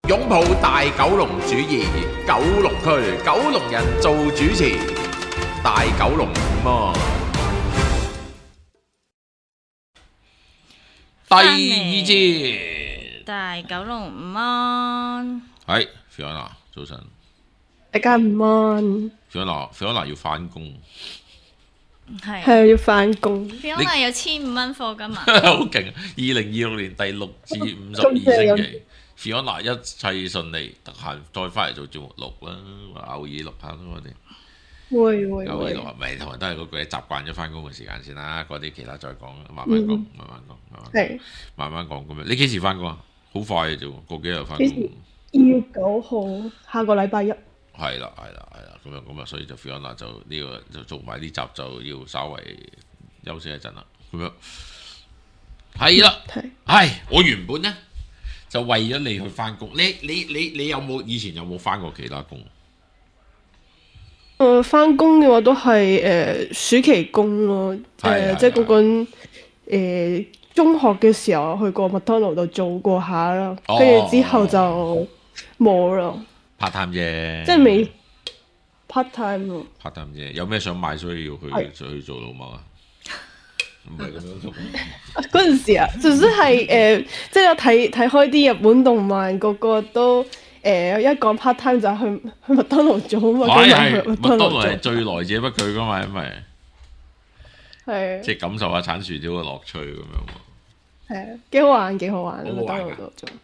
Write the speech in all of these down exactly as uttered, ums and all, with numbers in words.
擁抱大九龍主義，九龍區九龍人做主持，大九龍午安。第二節， 大九龍午安。 係 Fiona 早晨， 大家午安。 Fiona Fiona 要翻工， 係係要翻工。 Fiona 有千五蚊課金啊！ 好勁！二零二六年第六至五十二星期，Fiona 一切順利，得閒再翻嚟做節目錄啦，偶爾錄下咯，我哋。 會會偶爾會。 錄咪同埋都係嗰句，習慣咗翻工嘅時間先啦，嗰啲其他再講，慢慢講， 嗯慢慢講，慢慢講係慢慢講咁樣。你幾時翻工啊？好快嘅啫喎，個幾日翻幾工。 二月九號，下個禮拜一。 係啦，係啦，係啦，咁樣咁啊，所以就 Fiona 就呢個就做埋呢集就要稍微休息一陣啦，咁樣係啦， 係係我原本咧就為咗你去翻工，你你你你有冇以前有冇翻過其他工？ 誒翻工嘅話都係誒暑期工咯， 係係誒即係嗰陣誒中學嘅時候去過麥當勞度做過下啦， 哦跟住之後就冇啦， part time 啫， 即係未 part time 咯。 part time 啫，有咩想買所以要去係去做老母啊？唔係咁樣做。 嗰陣時啊，就算係誒，即係有睇睇開啲日本動漫，個個都誒、呃、一講 part time 就去去麥當勞做啊嘛，咁係係咪去麥麥當勞當勞做， 係最來者不拒噶嘛，因為係即係感受下鏟薯條嘅樂趣咁樣。 係啊，幾好玩幾好玩，麥當好好玩㗎勞度做。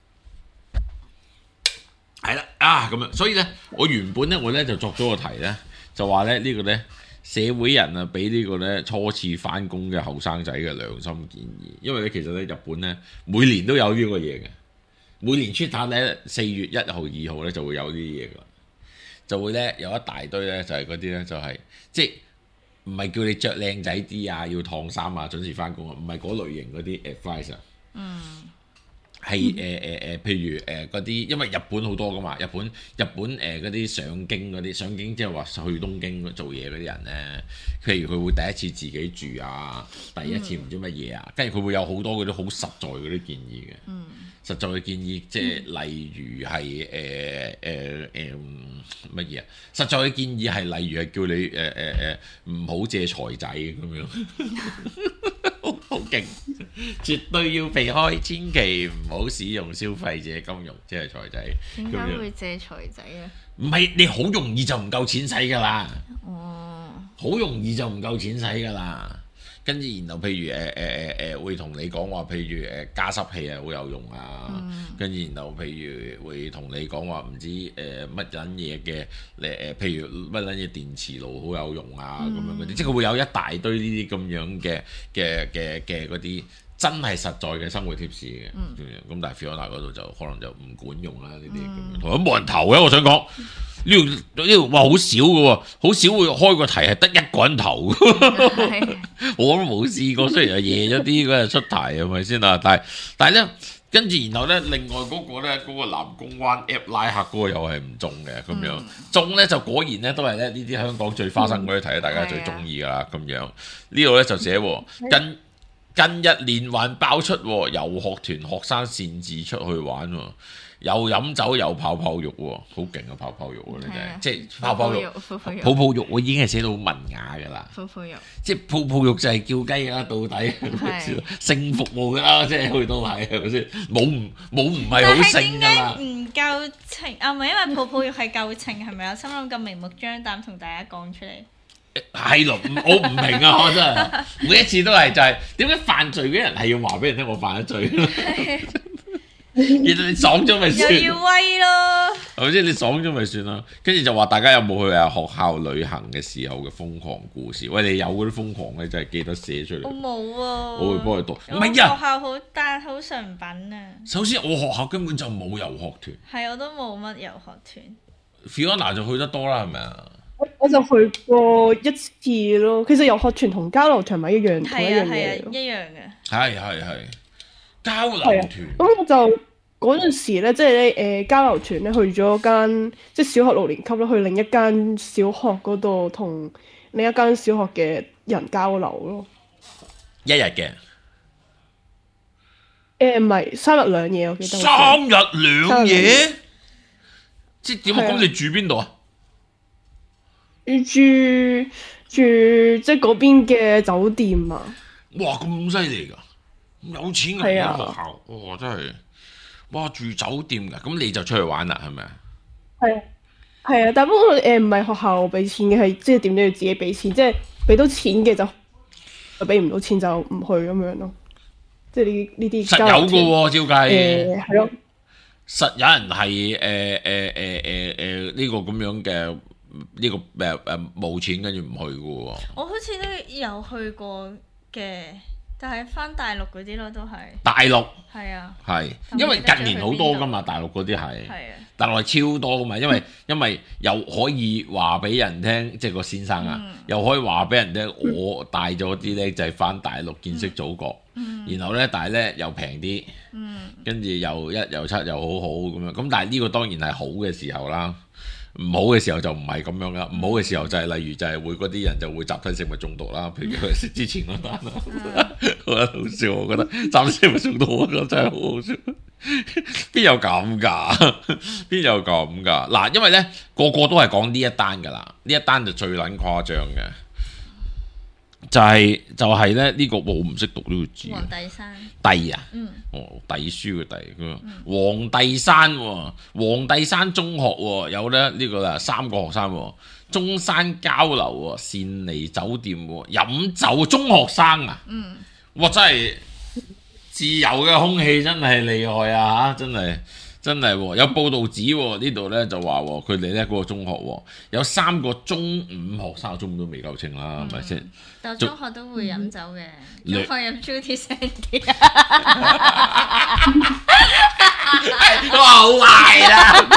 係啦，啊咁樣，所以咧，我原本咧，我咧就作咗個題咧，就話咧呢個咧社會人啊，俾呢個咧初次翻工嘅後生仔嘅良心建議，因為咧其實咧日本咧每年都有呢個嘢嘅，每年出產咧四月一號、二號咧就會有呢啲嘢噶，就會咧有一大堆咧就係嗰啲咧就係、即係唔係叫你着靚仔啲啊，要燙衫啊，準時翻工啊，唔係嗰類型嗰啲 advice 啊。 嗯。 係誒誒誒，譬如誒嗰啲，因為日本好多噶嘛，日本日本誒嗰啲上京嗰啲上京，即係話去東京做嘢嗰啲人咧，譬如佢會第一次自己住啊，第一次唔知乜嘢啊，跟住佢會有好多嗰啲好實在嗰啲建議嘅。 嗯。 實在嘅建議，即係例如係誒誒誒乜嘢啊？實在嘅建議係例如係叫你誒誒誒唔好借財仔咁樣，好好勁，絕對要避開，千祈唔好使用消費者金融，即係財仔。 點解會借財仔啊？ 唔係你好容易就唔夠錢使㗎啦， 哦。 好容易就唔夠錢使㗎啦。跟住，然後譬如誒誒誒誒，會同你講話，譬如誒加濕器啊，好有用啊。跟住、嗯，然後譬如會同你講話，唔知誒乜撚嘢嘅誒誒，譬如乜撚嘢電磁爐好有用啊，咁、嗯、樣嗰啲，即係佢會有一大堆呢啲咁樣嘅嘅嘅嘅嗰啲真係實在嘅生活貼士嘅。咁、嗯、但係 Fiona 嗰度就可能就唔管用啦，呢啲咁樣，同埋冇人投嘅。我想講。呢度呢度哇好少嘅喎，好少會開個題係得一個人投嘅，我都冇試過。雖然係夜咗啲嗰日出題係咪先啊？但係但係咧，跟住然後咧，另外嗰個咧，嗰、嗰個南公灣 app 拉客嗰個又係唔中嘅咁樣，嗯、中咧就果然咧都係咧呢啲香港最花生嗰啲題，大家最中意㗎啦咁樣。呢度咧就寫近近日連環爆出遊學團學生擅自出去玩喎。又飲酒又泡泡浴喎，好勁啊！泡泡浴喎，你真係即係泡泡浴，泡泡浴我已經係寫到好文雅㗎啦。 泡泡浴， 即係泡泡浴就係叫雞㗎啦，到底性服務㗎啦，即係去到係係咪先？冇唔冇唔係好性㗎啦。 唔夠情啊？唔係因為泡泡浴係夠情係咪啊？心諗咁明目張膽同大家講出嚟。 係咯，我唔明啊！我真係每一次都係就係點解犯罪嘅人係要話俾人聽我犯咗罪？然後你爽咗咪算， 又要威咯， 係咪先？你爽咗咪算啦。跟住就話大家有冇去啊學校旅行嘅時候嘅瘋狂故事？喂，你有嗰啲瘋狂咧，真係記得寫出嚟。 我冇啊， 我會幫你讀。唔係啊， 學校好但好純品啊。 首先我學校根本就冇遊學團， 係我都冇乜遊學團。 Fiona 就去得多啦，係咪啊？ 我我就去過一次咯。其實遊學團同交流團咪一樣，同一係啊樣嘢係啊，一樣嘅。 係係係交流係啊團。 咁我就嗰陣時咧，即係咧誒交流團咧，去咗間即係小學六年級咧，去另一間小學嗰度同另一間小學嘅人交流咯。 一日嘅。 誒唔係三日兩夜，我記得。 三日兩夜，即係點啊？ 係啊咁你住邊度啊？ 住住即係嗰邊嘅酒店啊。 哇，咁犀利㗎！咁有錢㗎係啊間學校，哇真係，哇住酒店㗎，咁你就出去玩啦，係咪啊？ 係啊，係啊，但不過誒唔係學校俾錢嘅，係即係點都要自己俾錢，即係俾到錢嘅就俾唔到錢就唔去咁樣咯。即係呢呢啲實有㗎喎，照計。 誒係咯， 實有人係誒誒誒誒誒呢個咁樣嘅呢、個誒誒冇錢跟住唔去嘅喎。 我好似都有去過嘅，但係翻大陸嗰啲咯，都係。 大陸係啊。 係， 咁因為你得咗近年好多噶嘛，大陸嗰啲係， 係啊。 大陸係超多噶嘛，因為因為又可以話俾人聽，即係個先生啊， 嗯又可以話俾人聽，我帶咗啲咧就係翻大陸見識祖國， 嗯然後咧但係咧又平啲， 嗯跟住又一又七又好好咁樣，咁但係呢個當然係好嘅時候啦。唔好嘅時候就唔係咁樣啦，唔好嘅時候就係例如就係會嗰啲人就會集體食物中毒啦，譬如佢之前嗰單啦，好好笑，我覺得集體食物中毒嗰個真係好好笑，邊有咁㗎？邊有咁㗎？嗱，因為咧個個都係講呢一單㗎啦，呢一單就最撚誇張嘅，就係、就係咧呢個我唔識讀呢個字， 黃帝山。 帝啊！ 嗯。 哦，隸書嘅隸，佢話黃帝山喎，黃帝山中學喎，有咧呢個啦三個學生喎，中山交流喎，善妮酒店喎，飲酒中學生啊， 嗯。 哇真係自由嘅空氣真係厲害啊嚇，真係真係喎，有報道指喎呢度咧就話喎，佢哋咧嗰個中學喎有三個中五學生，中五都未夠稱啦，係咪先？ 但中學都會飲酒嘅， 你中學飲 Juicy Sandy 哇好壞啦！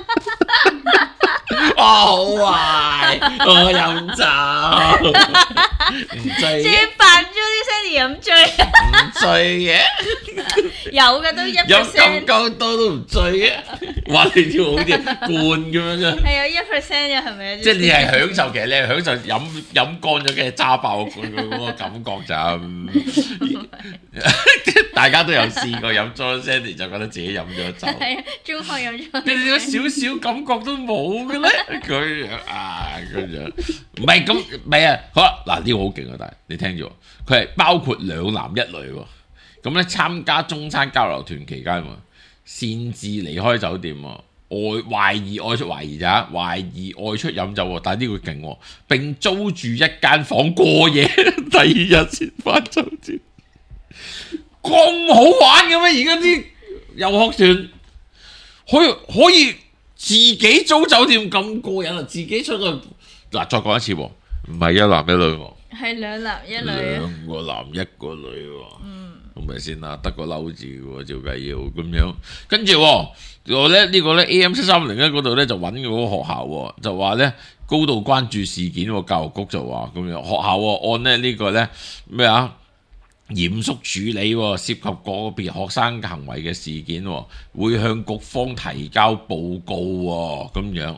哇好壞，我飲酒唔醉仲要嘅， 扮 Juicy Sandy 飲醉， 唔醉嘅， 有嘅都一飲咁 percent， 鳩多都唔醉嘅。哇！你跳好似灌咁樣啫， 係有一 percent 嘅係咪啊？ 即係你係享受，其實你係享受飲飲乾咗嘅揸爆個罐嗰個感覺就，大家都有試過飲咗 Sandy 就覺得自己飲咗酒。 係啊，中學飲咗。 你哋少少感覺都冇嘅咧，佢樣啊咁樣，唔係咁，唔係啊，好啦，嗱呢個好勁啊，但係你聽住喎，佢係包括兩男一女喎，咁咧參加中山交流團期間喎，擅自離開酒店喎，外懷疑外出懷疑咋，懷疑外出飲酒喎，但係呢個勁喎，並租住一間房過夜，第二日先翻酒店，咁好玩嘅咩？而家啲遊學團？可以可以自己租酒店咁過癮啊！自己出去嗱，再講一次喎，唔係一男一女喎， 係兩男一女啊。 兩個男一個女喎，嗯，係咪先啦？得個嬲字喎，照計要咁樣。跟住我咧呢個咧 A M 七三零一嗰度咧就揾嗰個學校喎，就話咧高度關注事件喎，教育局就話咁樣學校喎按咧呢個咧咩啊？嚴肅處理喎，涉及個別學生行為嘅事件喎，會向局方提交報告喎，咁樣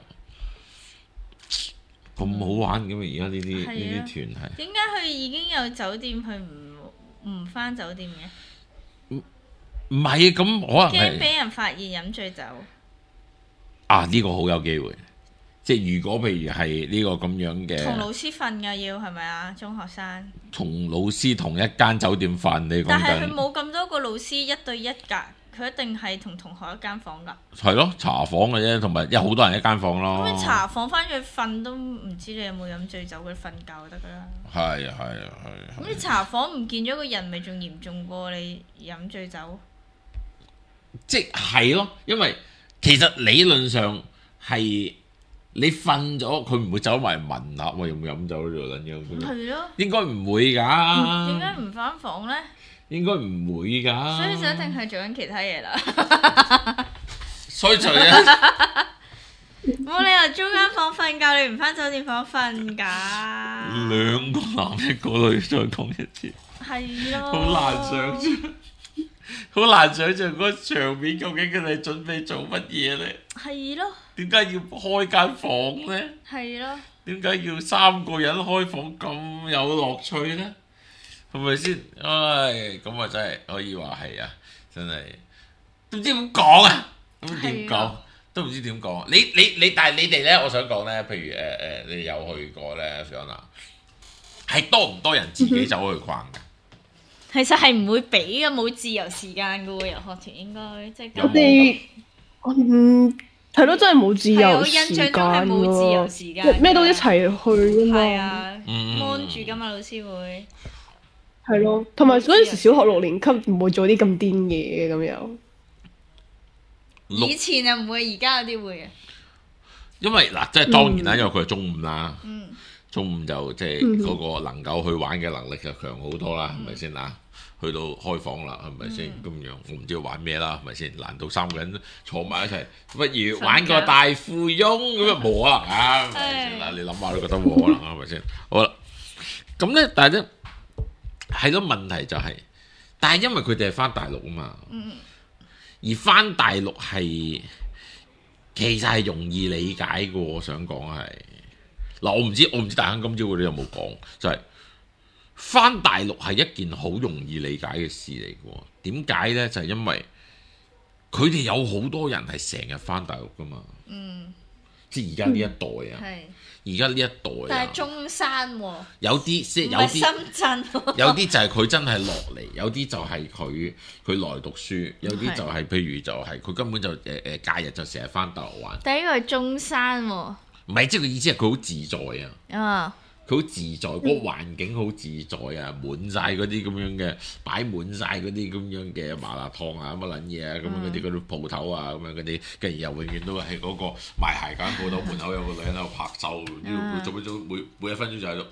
咁好玩嘅嘛？而家呢啲呢啲團係點解佢已經有酒店，佢唔唔返酒店嘅？ 唔係咁可能驚係俾人發現飲醉酒。 啊？呢個好有機會，即係如果譬如係呢個咁樣嘅， 同老師瞓㗎要係咪啊？中學生。 同老師同一間酒店瞓，你講但係佢緊冇咁多個老師一對一㗎，佢一定係同同學一間房㗎。 係咯，茶房嘅啫，同埋有好多人一間房咯。 咁你茶房翻去瞓都唔知你有冇飲醉酒，佢瞓覺就得㗎啦。 係啊係啊係啊。 咁你茶房唔見咗個人，咪仲嚴重過你飲醉酒？ 即係咯，因為其實理論上係你瞓咗，佢唔會走埋聞下，喂有冇飲酒呢度撚樣？ 係咯。 應該唔會㗎。 點解唔翻房呢？ 應該唔會㗎。 所以就一定係做緊其他嘢啦。 所以就係冇理由租間房瞓覺，你唔翻酒店房瞓㗎。 兩個男一個女，再講一次， 係咯。 好難想像。好難想像嗰個場面，究竟佢哋準備做乜嘢呢？ 係咯。 點解要開間房呢？ 係咯。 點解要三個人開房咁有樂趣呢？係咪先？唉，咁啊真係可以話係啊！ 真係都唔知點講啊，都唔知點講係啊， 都唔知點講。你你你，但係你哋咧，我想講咧，譬如誒誒、呃，你有去過咧，Fiona，係多唔多人自己走去逛㗎？ 其實係唔會俾嘅，冇自由時間嘅喎，遊學團應該即係有冇我哋嗯係咯，真係冇自係啊由時我印象間中係冇自由喎時間㗎咩都一齊去啊嘛。 係啊嗯 ，mon 住㗎嘛，老師會。 係咯，同埋嗰陣時小學六年級唔會做啲咁癲嘢嘅咁樣。 六以前啊唔會，而家有啲會嘅。 因為嗱，即係當然啦，因為佢係中五啦， 嗯中五就即係嗰個能夠去玩嘅能力就強好多啦，係咪先啊？去到開房啦，係咪先咁樣？我唔知玩咩啦，係咪先？難道三個人坐埋一齊，不如玩個大富翁咁啊？冇可能啊，係咪先嗱？你諗下都覺得冇可能啊，係咪先？好啦，咁咧，但係咧係咯，問題就係，但係因為佢哋係翻大陸啊嘛，而翻大陸係其實係容易理解嘅，我想講係嗱，我唔知我唔知大亨今朝嗰啲有冇講，就係、翻大陸係一件好容易理解嘅事嚟嘅。點解呢？就係、因為佢哋有好多人係成日翻大陸噶嘛， 嗯， 即係而家呢一代啊， 係。 而家呢一代啊但係，中山喎， 有啲即係唔係有啲。 深圳喎。 有啲就係佢真係落嚟，有啲就係佢佢來讀書，有啲就係、譬如就係佢根本就誒誒假日就成日翻大陸玩， 第一個係中山喎。 唔係即係佢意思係佢好自在啊， 啊， 佢好自在，嗰、個環境好自在啊，滿晒嗰啲咁樣嘅擺滿晒嗰啲咁樣嘅麻辣燙啊乜撚嘢啊咁樣嗰啲嗰啲鋪頭啊咁樣嗰啲，跟住又永遠都係嗰個賣鞋間鋪頭門口有個女人喺度拍手，要做乜做每每一分鐘就喺度。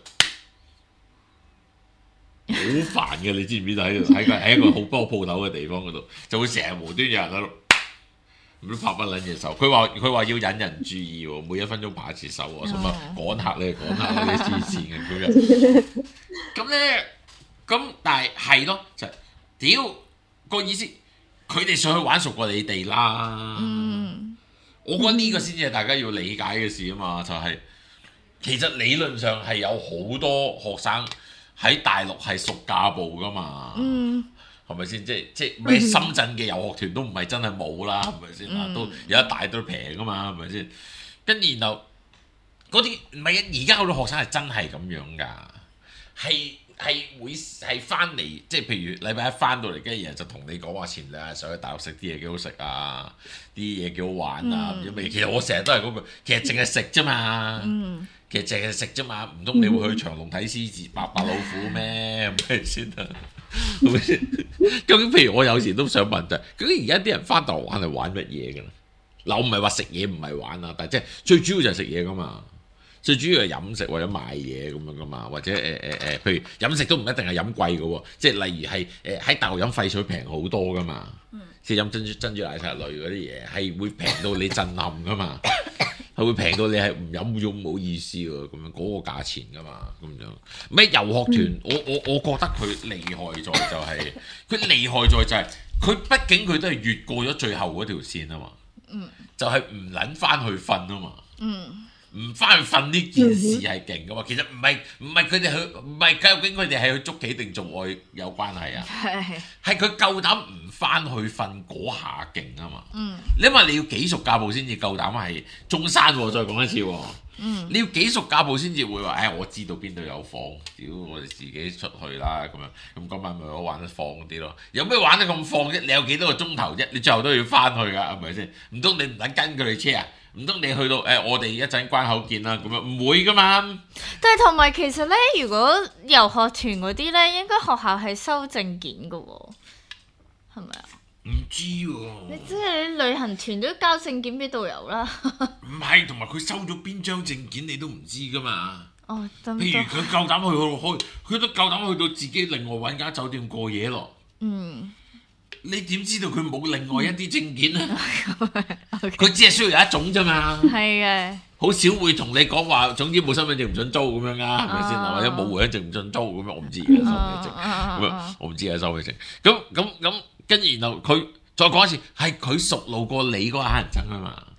好煩嘅，你知唔知道？喺度喺個喺一個好多鋪頭嘅地方嗰度，就會成日無端有人喺度唔知拍乜撚嘢手。佢話佢話要引人注意喎，每一分鐘拍一次手喎，什麼趕客咧趕客嗰啲黐線嘅咁樣。咁咧咁，但係係咯，就係屌個意思，佢哋上去玩熟過你哋啦。 嗯， 我覺得呢個先至係大家要理解嘅事啊嘛，就係、其實理論上係有好多學生喺大陸係熟架步噶嘛， 嗯， 係咪先？即係即係咩深圳嘅遊學團都唔係真係冇啦，係咪先啊？ 嗯都有一大堆平噶嘛，係咪先？跟住然後嗰啲唔係啊，而家好多學生係真係咁樣噶，係係會係翻嚟，即係譬如禮拜一翻到嚟，跟住人就同你講話前兩日上去大陸食啲嘢幾好食啊，啲嘢幾好玩啊，唔知咩。其實我成日都係嗰句，其實淨係食啫嘛。 嗯， 其實淨係食啫嘛，唔通你會去長隆睇獅子、白白老虎咩？係咪先啊？係咪先？究竟譬如我有時都想問就係，究竟而家啲人翻大陸玩係玩乜嘢嘅咧？嗱，我唔係話食嘢唔係玩啊，但係即係最主要就係食嘢噶嘛。最主要係飲食或者買嘢咁樣噶嘛，或者誒誒誒，譬如飲食都唔一定係飲貴嘅喎，即係例如係誒喺大陸飲廢水平好多噶嘛，即係飲珍珠珍珠奶茶類嗰啲嘢係會平到你震撼噶嘛，係會平到你係唔飲咗冇意思喎，咁樣嗰個價錢噶嘛，咁樣咩遊學團？我我我覺得佢厲害在就係、佢厲害在就係、佢畢竟佢都係越過咗最後嗰條線啊嘛，就係唔撚翻去瞓啊嘛。 嗯， 唔翻去瞓呢件事係勁噶嘛？其實唔係唔係佢哋去唔係究竟佢哋係去捉棋定做愛有關係啊？ 係， 係佢夠膽唔翻去瞓嗰下勁啊嘛！ 嗯， 你因為你要幾熟架步先至夠膽係中山喎、再講一次喎、 嗯， 你要幾熟架步先至會話，誒、哎、我知道邊度有房，屌我哋自己出去啦咁樣，咁今晚咪好玩得放啲咯。有咩玩得咁放啫？你有幾多個鐘頭啫？你最後都要翻去㗎，係咪先？唔通你唔等跟佢哋車啊？唔通你去到誒、哎，我哋一陣關口見啦，咁樣唔會噶嘛？ 但係同埋其實咧，如果遊學團嗰啲咧，應該學校係收證件嘅喎，係咪啊？ 唔知喎、 你即係你旅行團都交證件俾導遊啦。 唔係，同埋佢收咗邊張證件你都唔知噶嘛？ 哦，得唔譬如得？ 佢夠膽去開，佢都夠膽去到自己另外揾間酒店過夜咯。 嗯， 你點知道佢冇另外一啲證件咧？ 佢佢只係需要有一種啫嘛。 係嘅， 好少會同你講話，總之冇身份證唔准租咁樣噶，係咪先？ 啊或者冇回鄉證唔准租咁樣，我唔知而家收咩證咁樣，我唔知而家收咩證。咁咁咁，跟住然後佢再講一次，係佢熟路過你嗰個黑人憎啊嘛。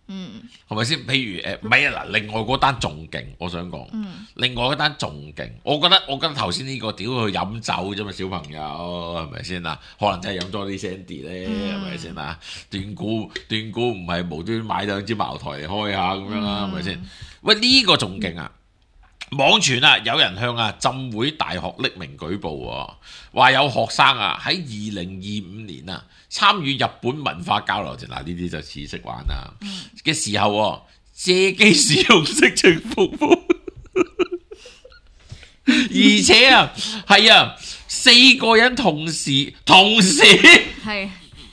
嗯， 係咪先？譬如誒，唔係啊嗱，另外嗰單仲勁，我想講， 嗯、另外嗰單仲勁，我覺得我覺得頭先呢個屌佢飲酒啫嘛，小朋友係咪先啊？可能真係飲咗啲 Sandy 咧，係咪先啊？斷估斷估唔係無端買兩支茅台嚟開下咁樣啦，係咪先？喂，呢、呢個仲勁啊！網傳啊，有人向啊浸會大學匿名舉報喎，話有學生啊喺二零二五年啊參與日本文化交流團，嗱呢啲就似識玩啦嘅時候喎，借機使用色情服務，而且啊係啊四個人同時同時係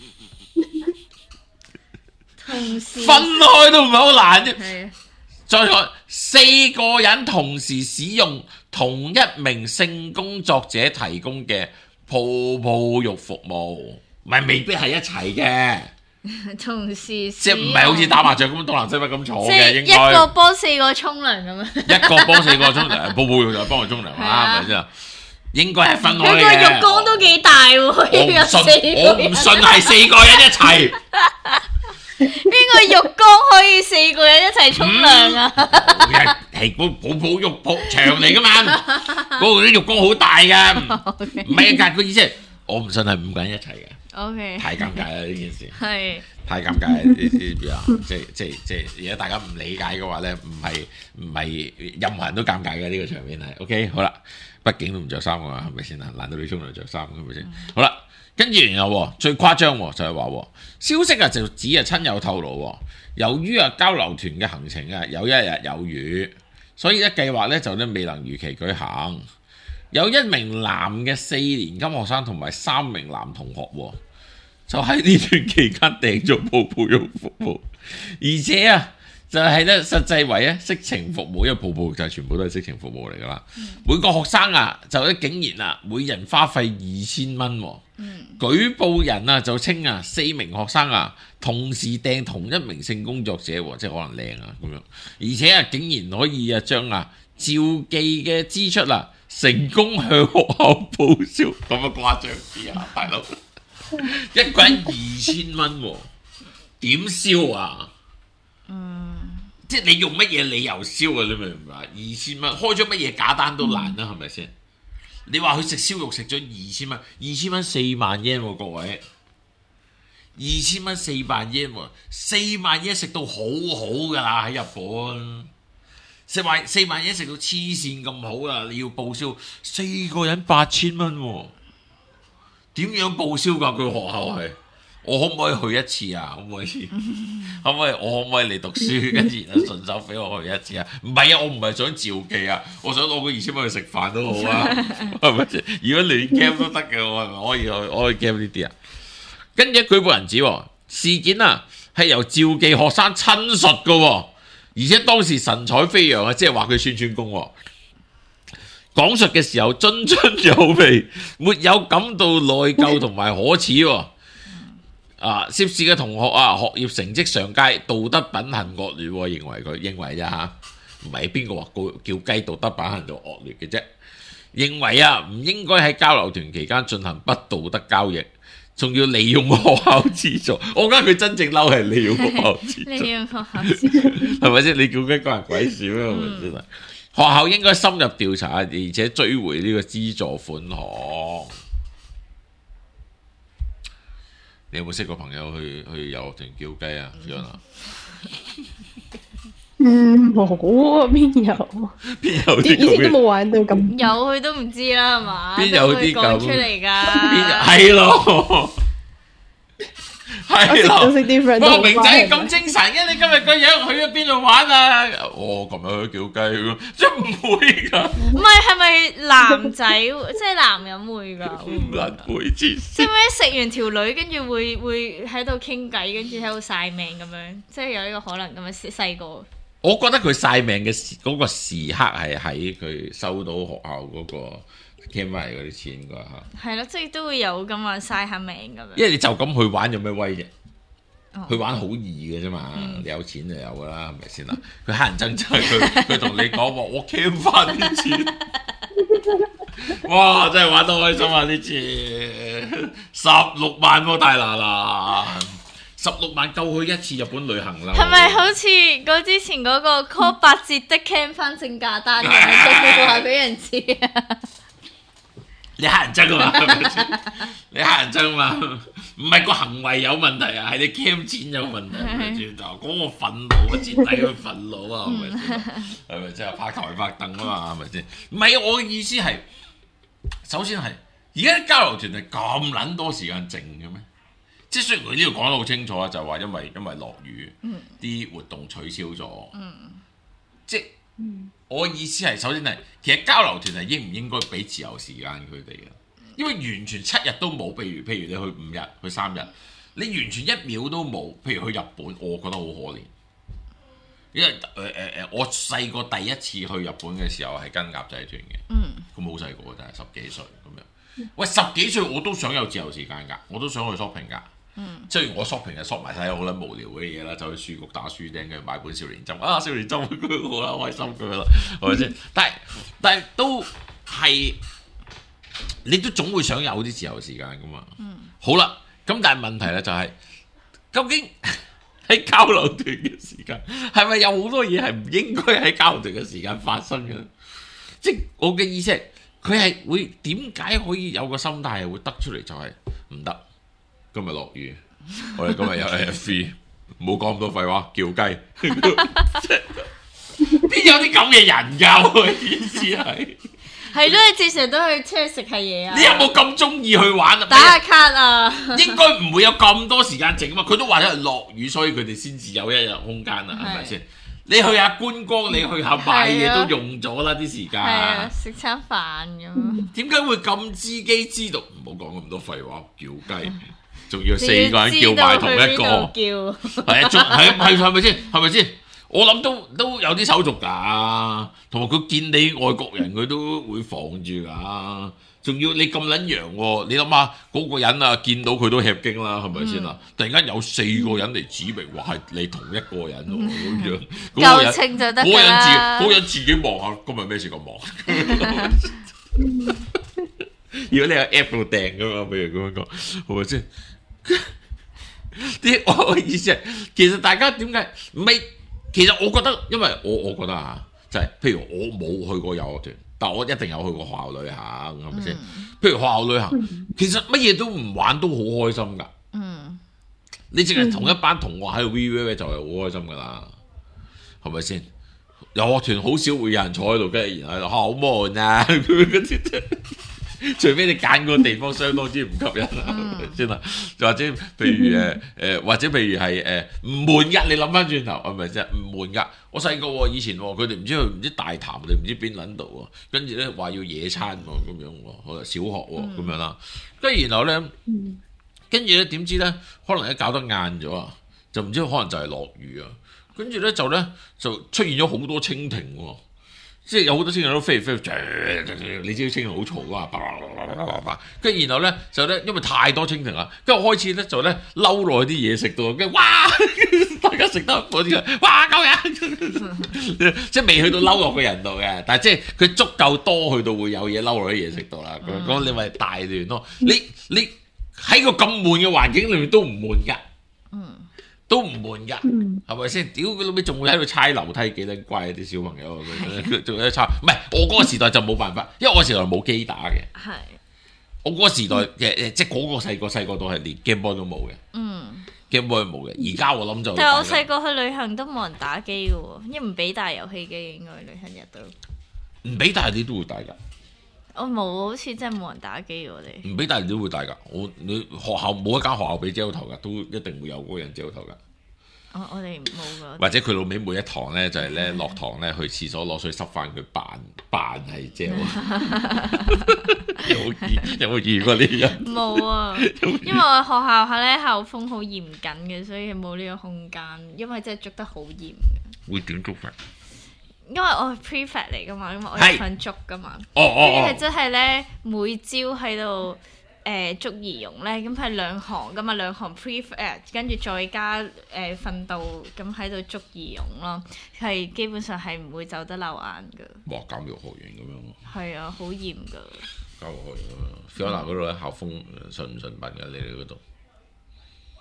同時分開都唔係好難啫。再講四個人同時使用同一名性工作者提供嘅泡泡浴服務，唔係未必係一齊嘅， 同時即係唔係好似打麻雀咁東南西北咁坐嘅，應該一個幫四個沖涼咁樣， 一個幫四個沖涼，泡泡浴就幫佢沖涼啦，係咪先？應該係分開嘅。 佢個浴缸都幾大喎， 我唔信，我唔信係四個人一齊。 邊個浴缸可以四個人一齊沖涼啊？ 係嗰泡泡浴泡牆嚟噶嘛？嗰個啲浴缸好大噶，唔係啊！個意思係我唔信係五個人一齊嘅。 O K， 太尷尬啦呢件事， 係太尷尬啦呢啲啊！即係即係即係，而家大家唔理解嘅話咧，唔係唔係任何人都尷尬嘅呢個場面係。O K， 好啦，畢竟都唔着衫啊嘛，係咪先啊？難道你沖涼着衫係咪先？好啦。跟住然後最誇張就係話，消息啊就指啊親友透露，由於啊交流團嘅行程啊有一日有雨，所以咧計劃咧就咧未能如期舉行。有一名男嘅四年級學生同埋三名男同學，就喺呢段期間訂咗泡泡浴服務，而且啊就係咧實際為咧色情服務，因為泡泡就係全部都係色情服務嚟噶啦。嗯、每個學生啊就咧竟然啊每人花費二千蚊。嗯、舉報人啊就稱啊四名學生啊同時訂同一名性工作者，即係可能靚啊咁樣，而且啊竟然可以啊將啊召妓嘅支出啊成功向學校報銷，咁啊誇張啲啊大佬，一個人二千蚊，點燒啊？嗯，即係你用乜嘢理由燒啊？你明唔明啊？二千蚊開咗乜嘢假單都難啦，係咪先？你話佢食燒肉食咗二千蚊，二千蚊四萬 yen 喎，各位，二千蚊四萬 yen 喎，四萬 yen 食到好好噶啦喺日本，食埋四萬 yen 食到黐線咁好啊！你要報銷四個人八千蚊喎，點樣報銷㗎？佢學校係，我可唔可以去一次啊？可唔可以？可唔可以？我可唔可以嚟讀書，跟住然後順手俾我去一次啊？唔係啊，我唔係想召妓啊，我想攞個二千蚊去食飯都好啊，係咪先？如果亂 game 都得嘅，我係咪可以去？我可以 game 呢啲啊？跟住舉報人指事件啊係由召妓學生親述嘅，而且當時神采飛揚啊，即係話佢串串工。講述嘅時候津津有味，沒有感到內疚同埋可恥。啊！涉事嘅同學啊，學業成績上佳，道德品行惡劣，認為佢認為啫嚇，唔係邊個話叫雞道德品行就惡劣嘅啫？認為啊，唔應該喺交流團期間進行不道德交易，仲要利用學校資助。我覺得佢真正嬲係利用學校資助， 利用學校資助係咪先？你叫雞關人鬼事咩？係咪先？學校應該深入調查，而且追回呢個資助款項。你有冇識過朋友去去遊樂團叫雞啊？ 嗯，冇啊，邊有？ 邊有啲以前都冇玩到咁。 有佢都唔知啦，係嘛？ 邊有啲咁出嚟㗎？ 係咯，係咯。哇，明仔咁精神嘅，你今日個樣去咗邊度玩啊？我琴日去叫雞，真唔會㗎。 唔係，係咪男仔即係男人會㗎？ 唔難會知。 即係咩食完條女，跟住會會喺度傾偈，跟住喺度曬命咁樣，即係有呢個可能咁樣細個。 我覺得佢曬命嘅時嗰個時刻係喺佢收到學校嗰個 cam 翻嚟嗰啲錢㗎嚇。係咯，即係都會有咁話曬下命咁樣。 因為你就咁去玩有咩威啫？ 哦、 去玩好易嘅啫嘛， 嗯、 你有錢就有㗎啦，係咪先啦？佢乞人憎就係佢佢同你講話，我 cam 翻啲錢。哇！真係玩得開心啊！呢次十六萬喎、啊，大嗱嗱。 十六萬夠去一次日本旅行啦。 係咪好似嗰之前嗰個 call 八折的 can 翻正價單咁樣，話俾人知啊？ 你乞人憎啊嘛，係咪先？你乞人憎啊嘛，唔係個行為有問題啊，係你 cam 錢有問題。轉頭講個憤怒啊，徹底去憤怒啊，係咪先？係咪先？拍台拍凳啊嘛，係咪先？唔係我嘅意思係，首先係而家交流團係咁撚多時間靜嘅咩？即係雖然佢呢度講得好清楚啊，就係話因為因為落雨，啲、嗯、活動取消咗。嗯、即係、嗯、我嘅意思係，首先係其實交流團係應唔應該俾自由時間佢哋嘅？因為完全七日都冇，譬如譬如你去五日、去三日，你完全一秒都冇。譬如去日本，我覺得好可憐，因為誒誒誒，我細個第一次去日本嘅時候係跟鴨仔團嘅，咁好細個真係十幾歲咁樣。喂，十幾歲我都想有自由時間㗎，我都想去 shopping 㗎。雖然、嗯、我 shopping 就 shop 埋晒好撚無聊嘅嘢啦，走去書局打書釘，跟住買本少年針啊，少年針好啦，開心咁樣啦，係咪先？但係但係都係你都總會想有啲自由時間噶嘛。嗯、好啦，咁但係問題咧就係、是，究竟喺交流團嘅時間係咪有好多嘢係唔應該喺交流團嘅時間發生嘅？即係我嘅意思係，佢係會點解可以有個心態係會得出嚟就係唔得？今日落雨，我哋今日有 F V， 唔好講咁多廢話，叫雞。邊有啲咁嘅人㗎？我意思係， 係咯，你至常都去出去食下嘢啊！ 你有冇咁中意去玩啊？ 打下卡啊！ 應該唔會有咁多時間整啊嘛。佢都話咗係落雨，所以佢哋先至有一日空間啊，係咪先？你去下觀光，你去下買嘢都用咗啦啲時間。係啊，食餐飯咁。點解會咁知機知道？唔好講咁多廢話，叫雞。仲要四個人叫埋同一個，係啊，仲係係係咪先？係咪先？我諗都都有啲手續㗎，同埋佢見你外國人，佢都會防住㗎。仲要你咁撚洋喎，你諗下嗰個人啊，見到佢都吃驚啦，係咪先啊？突然間有四個人嚟指明話係你同一個人喎，咁樣夠稱就得㗎啦。嗰個人自己望下，今日咩事咁忙？如果你喺 app 度訂㗎嘛，譬如咁樣講，係咪先？啲我嘅意思係，其實大家點解唔係？其實我覺得，因為我我覺得啊，就係、是、譬如我冇去過遊樂團，但我一定有去過學校旅行，係咪先？嗯、譬如學校旅行，其實乜嘢都唔玩都好開心㗎。嗯，你淨係同一班同學喺度 V V 就係好開心㗎啦，係咪先？遊樂團好少會有人坐喺度，跟住然後喺度好悶啊嗰啲。除非你揀個地方相當之唔吸引啊，先啦、嗯。或者譬如誒誒、呃，或者譬如係誒唔悶㗎。你諗翻轉頭係咪先唔悶㗎？我細個喎，以前佢哋唔知去唔知大潭定唔知邊撚度喎，跟住咧話要野餐喎咁樣喎，小學喎咁、嗯、樣啦。跟住然後咧，跟住咧點知咧，可能咧搞得晏咗啊，就唔知可能就係落雨啊。跟住咧就咧就出現咗好多蜻蜓喎。即係有好多蜻蜓都飛嚟飛去，你知啲蜻蜓好嘈噶嘛？跟住然後咧就咧，因為太多蜻蜓啦，跟住開始咧就咧嬲落啲嘢食到，跟住哇，大家食得嗰啲哇夠人，即係未去到嬲落個人度嘅，但係即係佢足夠多去到會有嘢嬲落啲嘢食到啦。咁、嗯、你咪大亂咯。你你喺個咁悶嘅環境裏面都唔悶㗎。嗯。都唔悶㗎，係咪先？屌佢老味，仲會喺度猜樓梯，幾撚乖啊！啲小朋友，仲喺度猜。唔係我嗰個時代就冇辦法，因為我時代冇機打嘅。係。我嗰個時代嘅誒，即係嗰個細個細個都係連 Game Boy 都冇嘅。嗯。Game Boy 冇嘅，而家我諗就。 但係我細個去旅行都冇人打機嘅喎，因為唔俾帶遊戲機，應該旅行日都。唔俾帶你都會帶㗎。 我冇，好似真係冇人打機我哋。 唔俾帶你都會帶㗎，我你學校冇一間學校俾遮頭㗎，都一定會有嗰個人遮頭㗎。 我我哋冇㗎。 或者佢老尾每一堂咧就係咧落堂咧去廁所攞水濕翻佢扮扮係遮。有冇遇有冇遇過呢啲人？ 冇啊，因為我學校係咧校風好嚴謹嘅，所以冇呢個空間，因為真係捉得好嚴嘅。 會點捉法？ 因為我係 prefect 嚟噶嘛，因為我有份捉噶嘛， 跟住係真係咧每朝喺度誒捉儀容咧，咁係兩行噶嘛，兩行 prefect 跟住再加誒訓導咁喺度捉儀容咯，係基本上係唔會走得漏眼噶。 哇！教育學院咁樣。 係啊，好嚴噶。 教育學院咁樣，Fiona嗰度咧校風順唔順品㗎？你哋嗰度？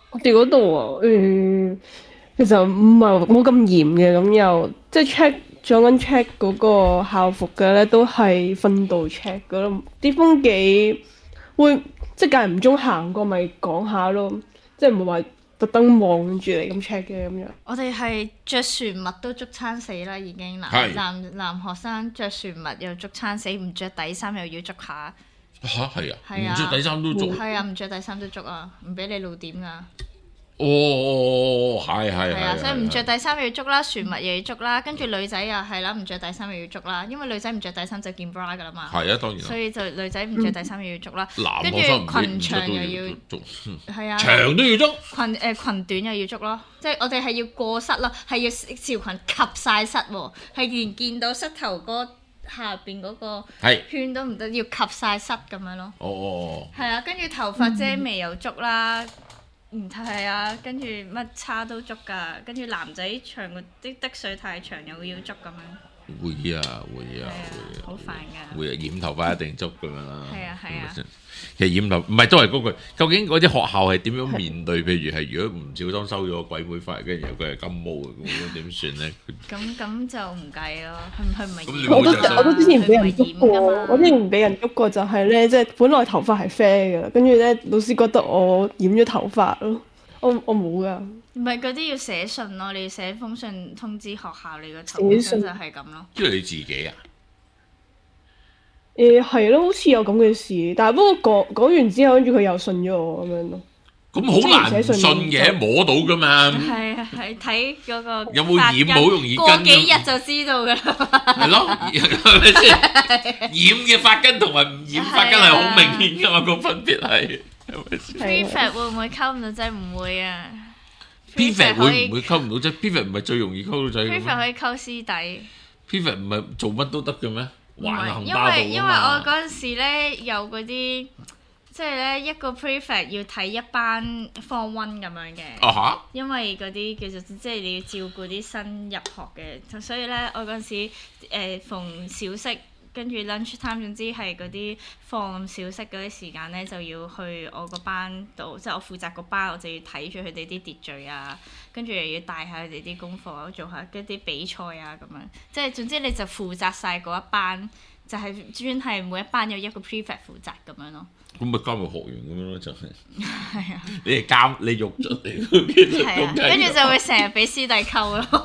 我哋嗰度啊，誒、其實唔係冇咁嚴嘅，咁又即係 check 講緊 check 嗰個校服嘅咧，都係訓導 check 噶咯。啲風紀會即係間唔中行過，咪講下咯，即係唔會話特登望住你咁 check 嘅咁樣。 我哋係着船襪都捉餐死啦，已經男係男男學生着船襪又捉餐死，唔着底衫又要捉下。 嚇係啊， 係啊唔着底衫都捉。 係啊，唔着底衫都捉啊，唔俾你露點噶。 哦，係係係啊， 係。 所以唔着係底衫又要捉啦，船襪又要捉啦，跟住女仔又係啦，唔着底衫又要捉啦，因為女仔唔着底衫就見 bra 噶啦嘛。 係啊，當然啦所。以就女仔唔着底衫又要捉啦，跟住男學生唔裙長知唔着都又要捉，嗯係啊， 長都要捉。 裙誒裙短又要捉咯，即係我哋係要過膝咯，係要條裙及晒膝喎，係連見到膝頭哥下邊嗰個係。 圈都唔得，要及晒膝咁樣咯。 哦哦係啊，跟住頭髮遮眉又捉啦，唔係啊，跟住乜叉都捉㗎，跟住男仔長嗰啲滴水太長又要捉咁樣。 哦，會啊會啊係啊會啊， 好煩㗎會啊，染頭髮一定捉咁樣啦。 係啊係啊。 其實染頭唔係都係嗰句，究竟嗰啲學校係點樣面對？譬如係如果唔小心收咗個鬼妹翻嚟，跟住佢係金毛嘅，咁點算咧？ 咁咁就唔計咯，佢唔佢唔係咁你我都冇着衫我都之前俾人捉過， 佢唔係染㗎嘛我之前俾人捉過就係咧，即係本來頭髮係啡嘅，跟住咧老師覺得我染咗頭髮咯，我我冇噶。 唔係嗰啲要寫信咯，你要寫封信通知學校你個頭本身就係咁咯。 因為你自己啊， 誒係咯，好似有咁嘅事，但係不過講講完之後，跟住佢又信咗我咁樣咯。 咁好難唔信嘅，摸到噶嘛。 係啊，係睇嗰個有冇染髮根好容易跟過幾日就知道㗎啦。 係咯，係咪先？染嘅髮根同埋唔染髮根係好明顯噶嘛，個分別係係咪先係 Prefect 會唔會溝唔到仔？唔會啊。 ？Prefect 可以會唔會溝唔到啫？Prefect 唔係最容易溝到仔嘅 Prefect 咩可以溝師弟。 ？Prefect 唔係做乜都得嘅咩？ 唔玩係，因行巴道為因為我啊嘛。 嗰陣時咧有嗰啲，即係咧一個 prefect 要睇一班 form one 咁樣嘅。 啊嚇！ 因為嗰啲叫做即係你要照顧啲新入學嘅，所以咧我嗰陣時、呃、逢小息跟住 lunch time，總之係嗰啲放小息嗰啲時間咧，就要去我個班度，即係我負責個班，我就要睇住佢哋啲秩序啊，跟住又要帶下佢哋啲功課，做下嗰啲比賽啊咁樣，即係總之你就負責晒嗰一班，就係、專係每一班有一個 prefect 負責咁樣咯。 咁咪監獄學員咁樣咯，就係、 係啊， 你係監你獄卒嚟嘅，其實係啊， 咁計跟住就會成日俾師弟溝咯。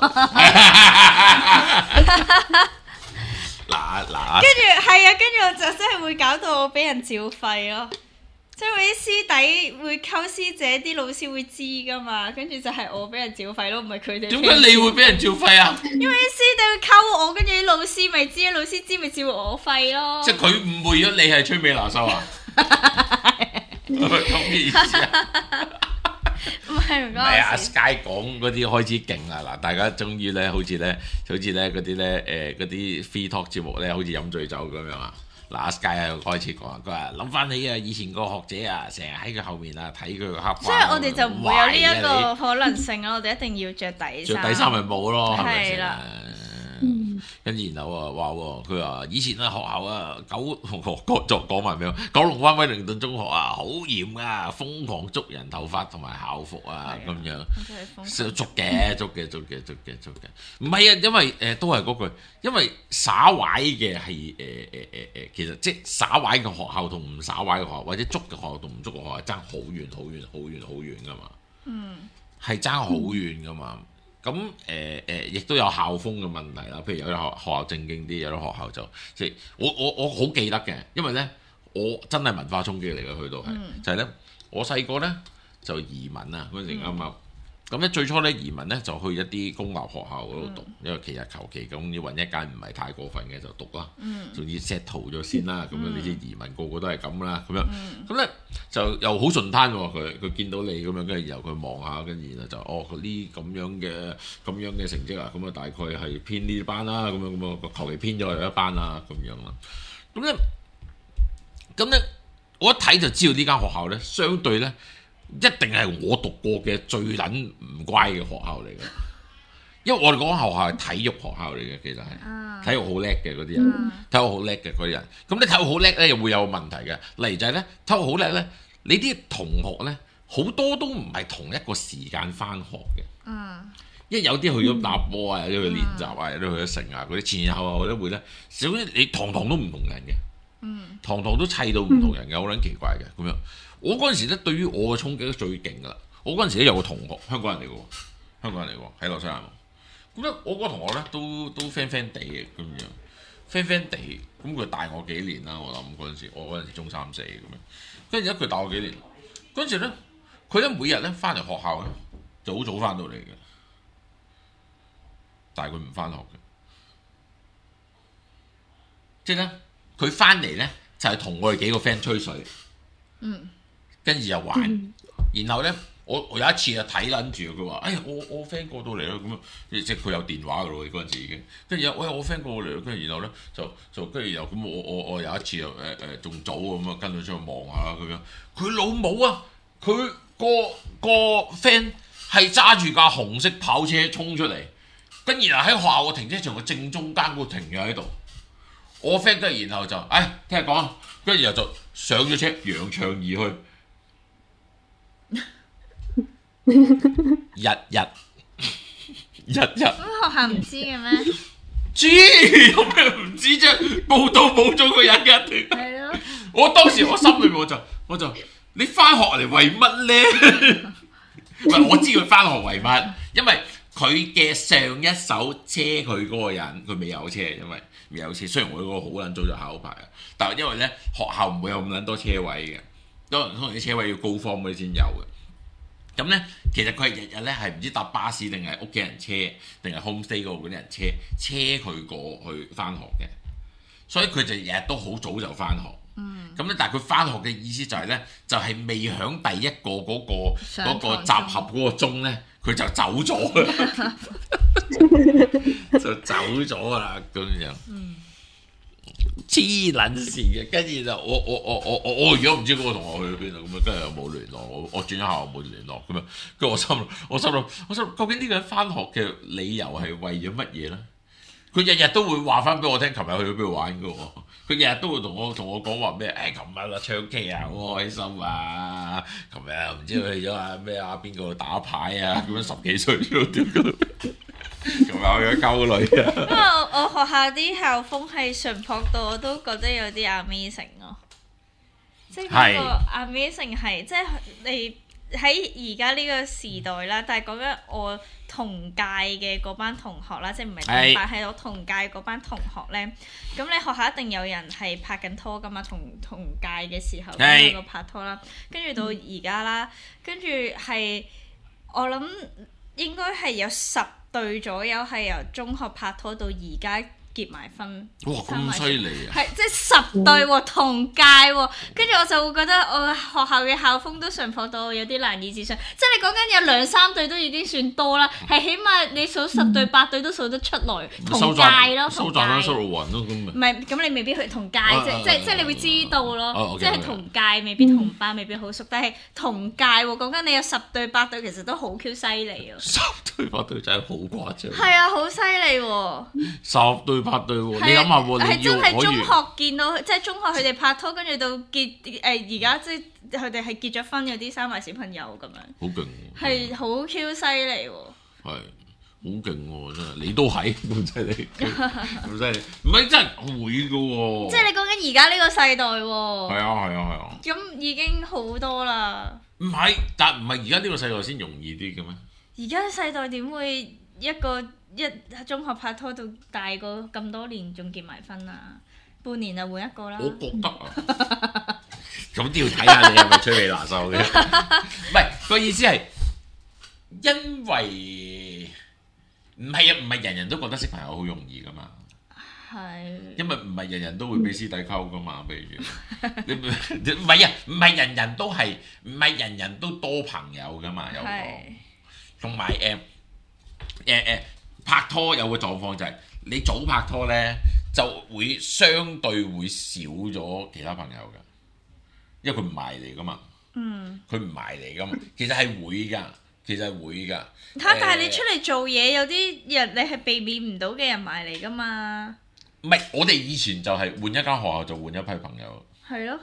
嗱嗱， 跟住係啊，跟住我就真係會搞到我俾人照肺咯。即係啲師弟會溝師姐，啲老師會知噶嘛，跟住就係我俾人照肺咯，唔係佢哋。 點解你會俾人照肺啊？ 因為啲師弟會溝我，跟住啲老師咪知，老師知咪照我肺咯。 即係佢誤會咗你係崔美娜秀啊？係咪咁嘅意思啊？ 唔係唔係啊關事。 ，Sky 講嗰啲開始勁啦！嗱，大家終於咧，好似咧，好似咧嗰啲咧，誒嗰啲 free talk 節目咧，好似飲醉酒咁樣啊！嗱，Sky 喺度開始講，佢話諗翻起啊，以前個學者啊，成日喺佢後面啊睇佢個黑框， 所以我哋就唔會有呢一壞啊個可能性咯，我哋一定要着底你衫。 着底衫咪冇咯，係咪先係啦啊？跟住然後啊話喎，佢話以前啊學校啊九講作講埋咩啊？九龍灣威靈頓中學啊好嚴啊，瘋狂捉人頭髮同埋校服啊咁樣。捉嘅，捉嘅，捉嘅，捉嘅，捉嘅。唔係啊，因為誒、呃、都係嗰句，因為耍壞嘅係誒誒誒誒，其實即係耍壞嘅學校同唔耍壞嘅學校，或者捉嘅學校同唔捉嘅學校係爭好遠好遠好遠好遠噶嘛。 嗯。 係爭好遠噶嘛。咁誒誒，亦都有校風嘅問題啦。譬如有啲學學校正經啲，有啲學校就即係我我我好記得嘅，因為咧我真係文化衝擊嚟嘅，去到係、嗯、就係咧，我細個咧就移民啊嗰陣時啱啱。咁咧最初咧移民咧就去一啲公立學校嗰度讀，嗯、因為其實求其咁要揾一間唔係太過分嘅就讀啦，仲要 settle 咗先啦。咁樣、嗯、你知移民個個都係咁啦，咁樣咁咧、嗯、就又好順攤喎。佢佢見到你咁樣，跟住由佢望下，跟住然後就哦嗰啲咁樣嘅咁樣嘅成績啊，咁啊大概係編呢班啦，咁樣咁啊求其編咗有一班啦咁樣啦。咁咧咁咧我一睇就知道呢間學校咧相對咧。一定係我讀過嘅最撚唔乖嘅學校嚟嘅，因為我哋講學校係體育學校嚟嘅，其實係體育好叻嘅嗰啲人，嗯、體育好叻嘅嗰啲人。咁你體育好叻咧，又會有問題嘅。例如就係咧，體育好叻咧，你啲同學咧好多都唔係同一個時間翻學嘅。 嗯。 因為有啲去咗打波啊，有啲去練習啊，有啲去咗成啊，嗰啲前後啊，或者會咧，少啲你堂堂都唔同人嘅。 嗯。 堂堂都砌到唔同人嘅，好撚奇怪嘅咁樣。我嗰陣時咧，對於我嘅衝擊都最勁噶啦。我嗰陣時咧有個同學，香港人嚟嘅喎，香港人嚟喎，喺洛杉磯。咁咧，我嗰個同學咧都都 friend friend 地嘅咁樣，friend friend 地。咁佢大我幾年啦，我諗嗰陣時，我嗰陣時中三四咁樣。跟住咧，佢大我幾年。嗰陣時咧，佢咧每日咧翻嚟學校咧就好早翻到嚟嘅，但係佢唔翻學嘅。即係咧，佢翻嚟咧就係、是、同我哋幾個 friend 吹水， 嗯， 跟住又玩，嗯、然後咧。我我有一次啊睇撚住佢話，哎呀我我 friend 過到嚟啦咁啊，即係佢有電話噶咯，嗰陣時已經，跟住喂我 friend 過嚟啦，跟住然後咧就就跟住又咁我我我有一次又誒誒仲早咁啊跟佢出去望下啦咁樣，佢老母啊，佢個個 friend 係揸住架紅色跑車衝出嚟，跟住然後喺學校個停車場嘅正中間嗰度停咗喺度，我 friend 跟住然後就哎聽日講，跟住然後就上咗車揚長而去。日日日日，咁學校唔知嘅咩？ 知有咩唔知啫？報道冇咗個人嘅。 係咯。 我當時我心裏面我就我就你翻學嚟為乜咧？唔係我知佢翻學為乜，因為佢嘅上一手車佢嗰個人佢未有車，因為未有車。雖然我嗰個好撚早就考牌啊，但係因為咧學校唔會有咁撚多車位嘅，當然可能啲車位要高方嗰啲先有嘅。咁咧，其實佢係日日咧係唔知搭巴士定係屋企人車，定係 homestay 嗰度嗰啲人車車佢過去翻學嘅，所以佢就日日都好早就翻學。嗯。咁咧，但係佢翻學嘅意思就係咧，就係、是、未響第一個嗰、嗰個嗰個集合嗰個鐘咧，佢就走咗啦，就走咗啦咁樣。嗯。黐撚線嘅，跟住就我我我我我我而家唔知嗰個同學去咗邊啦，咁啊跟住又冇聯絡，我我轉咗校冇聯絡咁樣，跟住我心我心諗我心諗究竟呢個人翻學嘅理由係為咗乜嘢咧？佢日日都會話翻俾我聽，琴日去咗邊度玩嘅喎，佢日日都會同我同我講話咩？誒琴日啊唱 K 啊好開心啊，琴日唔知去咗啊咩啊邊個打牌啊咁樣十幾歲都點咁。咁有咗溝女啊！ 因為我我學校啲校風係淳樸到我都覺得有啲 amazing 咯，即係嗰個 amazing 係即係你喺而家呢個時代啦，但係講緊我同屆嘅嗰班同學啦，即係唔係同班係我同屆嗰班同學咧，咁你學校一定有人係拍緊拖噶嘛，同同屆嘅時候喺度拍拖啦，跟住到而家啦，跟住係我諗應該係有十對左右係由中學拍拖到而家結埋婚。 哇！咁犀利啊！ 係即係十對喎，同屆喎，跟住我就會覺得我學校嘅校風都淳樸到有啲難以置信。即係你講緊有兩三對都已經算多啦，係起碼你數十對八對都數得出來同屆咯，同屆。收集啦，收到雲咯咁咪。唔係，咁你未必去同屆啫，即係即係你會知道咯，即係同屆未必同班，未必好熟，但係同屆喎，講緊你有十對八對，其實都好 Q 犀利啊！ 十對八對真係好誇張。 係啊，好犀利喎！ 十對八對喎，你諗下喎， 係真係中學見到，即係中學佢哋拍拖，跟住到結誒而家即係佢哋係結咗婚，有啲生埋小朋友咁樣。 好勁喎！ 係好 Q 犀利喎！ 係好勁喎，真係你都係咁犀利，咁犀利，唔係真係會嘅喎。即係你講緊而家呢個世代喎。 係啊係啊係啊！ 咁已經好多啦。 唔係，但唔係而家呢個世代先容易啲嘅咩？ 而家世代點會一個一中學拍拖到大個咁多年仲結埋婚啊？半年就換一個啦。 我覺得啊，咁都要睇下你係咪催你拿手嘅。唔係個意思係，因為唔係啊，唔係人人都覺得識朋友好容易噶嘛。係。因為唔係人人都會俾師弟溝噶嘛，譬如你唔係啊，唔係人人都係，唔係人人都多朋友噶嘛，有個。同埋誒誒誒拍拖有個狀況就係、是、你早拍拖咧，就會相對會少咗其他朋友㗎，因為佢唔埋嚟㗎嘛。嗯。佢唔埋嚟㗎嘛，其實係會㗎，其實係會㗎。 嚇、啊！但係你出嚟做嘢，有啲人你係避免唔到嘅人埋嚟㗎嘛。 唔係，我哋以前就係換一間學校就換一批朋友。 係咯。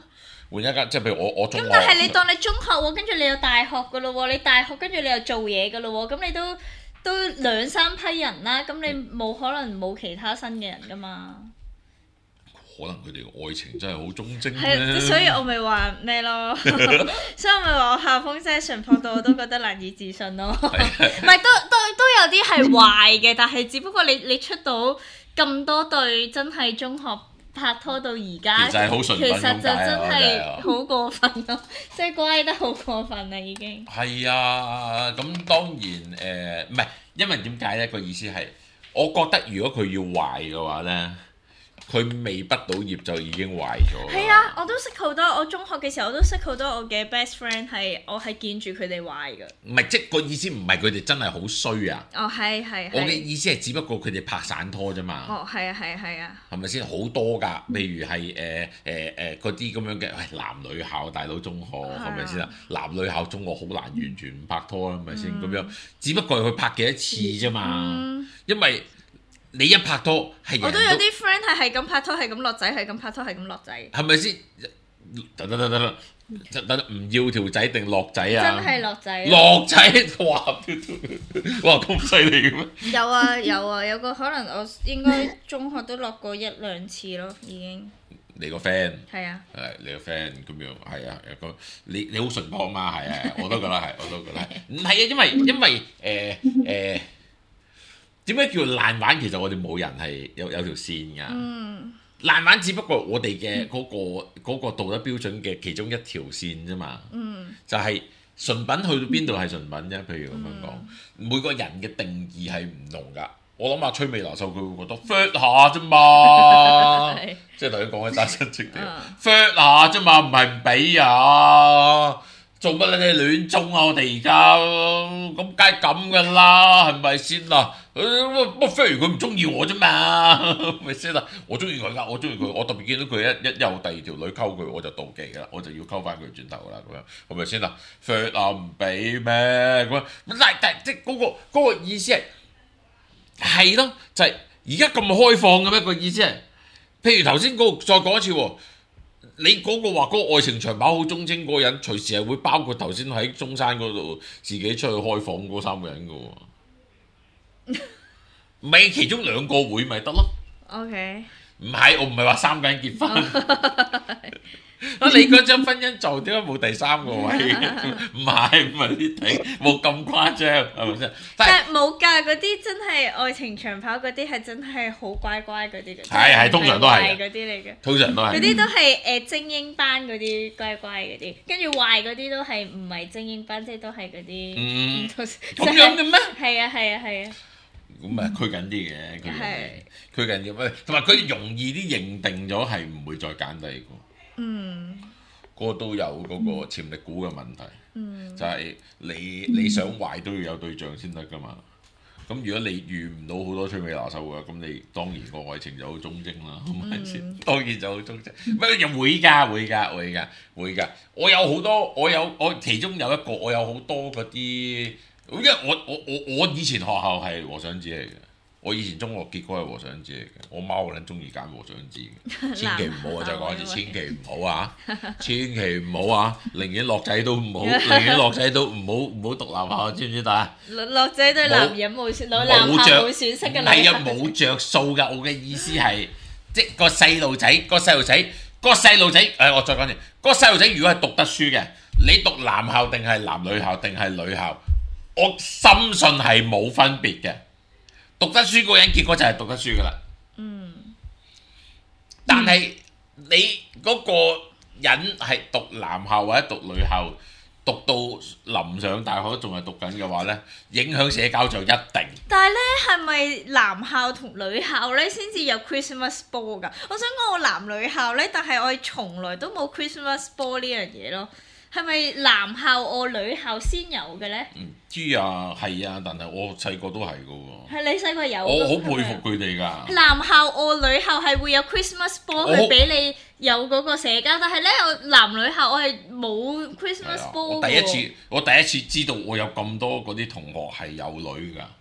換一間，即係譬如我我中學。 咁但係你當你中學喎，跟住你有大學噶咯喎，你大學跟住你又做嘢噶咯喎，咁你都都兩三批人啦，咁你冇可能冇其他新嘅人噶嘛？ 可能佢哋嘅愛情真係好忠貞係， 咧。 所以我咪話咩咯，所以我咪話我校風真係淳樸到我都覺得難以置信咯。唔係都都都有啲係壞嘅，但係只不過你你出到咁多對真係中學拍拖到而家， 其實係好純品咁解啊， 其實就真係好過分咯，即係乖得好過分啦已經。 係啊，咁當然誒，唔係，因為點解咧？個意思係，我覺得如果佢要壞嘅話咧。佢未畢到業就已經壞咗。 係啊，我都識好多。我中學嘅時候我都識好多我嘅 best friend 係我係見住佢哋壞㗎。 唔係，即係個意思唔係佢哋真係好衰啊。 哦，係係。 我嘅意思係只不過佢哋拍散拖啫嘛。 哦，係啊係啊係啊。 係咪先好多㗎？譬如係誒誒誒嗰啲咁樣嘅，喂男女校大佬中學係咪先啊？男女校中學好難完全唔拍拖啦，係咪先咁樣？只不過係佢拍幾多次啫嘛， 嗯、 因為。你一拍拖係我都有啲 friend 係係咁拍拖，係咁落仔，係咁拍拖，係咁落仔。 係咪先？得得得得得，得唔要條仔定落仔啊？ 真係落仔。 落仔，哇！哇咁犀利嘅咩？ 有啊有啊，有個可能我應該中學都落過一兩次咯，已經。 你個 friend 係啊， 係你個 friend 咁樣係啊，有個你你好純樸嘛係啊，我都覺得係，我都覺得係。唔係啊，因為因為誒誒。呃呃點解叫爛玩？其實我哋冇人係有有條線㗎。 嗯、 爛玩只不過我哋嘅嗰個嗰個道德標準嘅其中一條線啫嘛。 嗯、 就係純品去到邊度係純品啫？譬如咁樣講，嗯、每個人嘅定義係唔同㗎。我諗阿崔美娜秀佢會覺得 flirt 下啫嘛，即係頭先講緊單身戚嘅 flirt 下啫嘛，唔係唔俾啊！做乜你亂中啊！我哋而家咁梗係咁噶啦，係咪先啊？乜乜飛如佢唔中意我啫嘛，係咪先啊？我中意佢噶，我中意佢，我特別見到佢一一有第二條女溝佢，我就妒忌噶啦，我就要溝翻佢轉頭啦，咁樣係咪先啊？飛啊唔俾咩咁樣？但但即係嗰個嗰個意思係係咯，就係而家咁開放嘅咩？個意思係，譬如頭先嗰個再講一次喎。你嗰個話嗰個愛情長跑好忠貞嗰個人，隨時係會包括頭先喺中山嗰度自己出去開房嗰三個人嘅喎，唔係其中兩個會咪得咯 ？OK， 唔係我唔係話三個人結婚。啊！你嗰張婚姻就點解冇第三個位？唔係唔係呢啲，冇咁誇張係咪先？ 但係冇㗎，嗰啲真係愛情長跑嗰啲係真係好乖乖嗰啲嘅。 係係通常都係嗰啲嚟嘅。 通常都係。 嗰啲都係誒精英班嗰啲乖乖嗰啲，跟住壞嗰啲都係唔係精英班，即係都係嗰啲。 嗯。咁樣嘅咩？ 係啊係啊係啊。 咁咪拘緊啲嘅，拘緊啲，拘緊啲咩？同埋佢容易啲認定咗係唔會再揀第二個。 嗯， 嗰個都有嗰個潛力股嘅問題， 嗯、就係你你想壞都要有對象先得㗎嘛。咁如果你遇唔到好多崔美娜秀嘅，咁你當然個愛情就好忠貞啦，係咪先？嗯、當然就好忠貞。乜又會㗎？會㗎？會㗎？會㗎？我有好多，我有我其中有一個，我有好多嗰啲，因為我我我我以前學校係和尚寺嚟嘅。我以前中學結果係和尚寺嚟嘅，我媽好撚中意揀和尚寺嘅，千祈唔好啊！再講一次，千祈唔好啊！千祈唔好啊！寧願落仔都唔好，寧願落仔都唔好唔好讀男校，知唔知得啊？ 落仔對男人冇選，攞男校冇選擇嘅。 係啊，冇着數㗎！我嘅意思係，即係個細路仔，個細路仔，個細路仔，誒，我再講一次，個細路仔如果係讀得書嘅，你讀男校定係男女校定係女校，我深信係冇分別嘅。讀得書嗰個人結果就係讀得書噶啦， 嗯， 但係你嗰個人係讀男校或者讀女校，讀到臨上大學都仲係讀緊嘅話呢，影響社交就一定。 但係呢，係咪男校同女校呢先至有 Christmas ball 㗎？我想講我男女校呢，但係我係從來都冇 Christmas ball 呢樣嘢咯。係咪男校我女校先有嘅咧？ 唔知啊，係啊，但係我細個都係噶喎。 係你細個有？ 我好佩服佢哋㗎。 男校我女校係會有 Christmas ball 去俾你有嗰個社交，但係咧我男女校我係冇 Christmas ball。 我第一次，我第一次知道我有咁多嗰啲同學係有女㗎。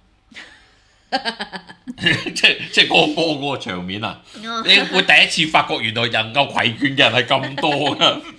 即即嗰個波嗰個場面啊！你會第一次發覺原來能夠攜眷嘅人係咁多㗎。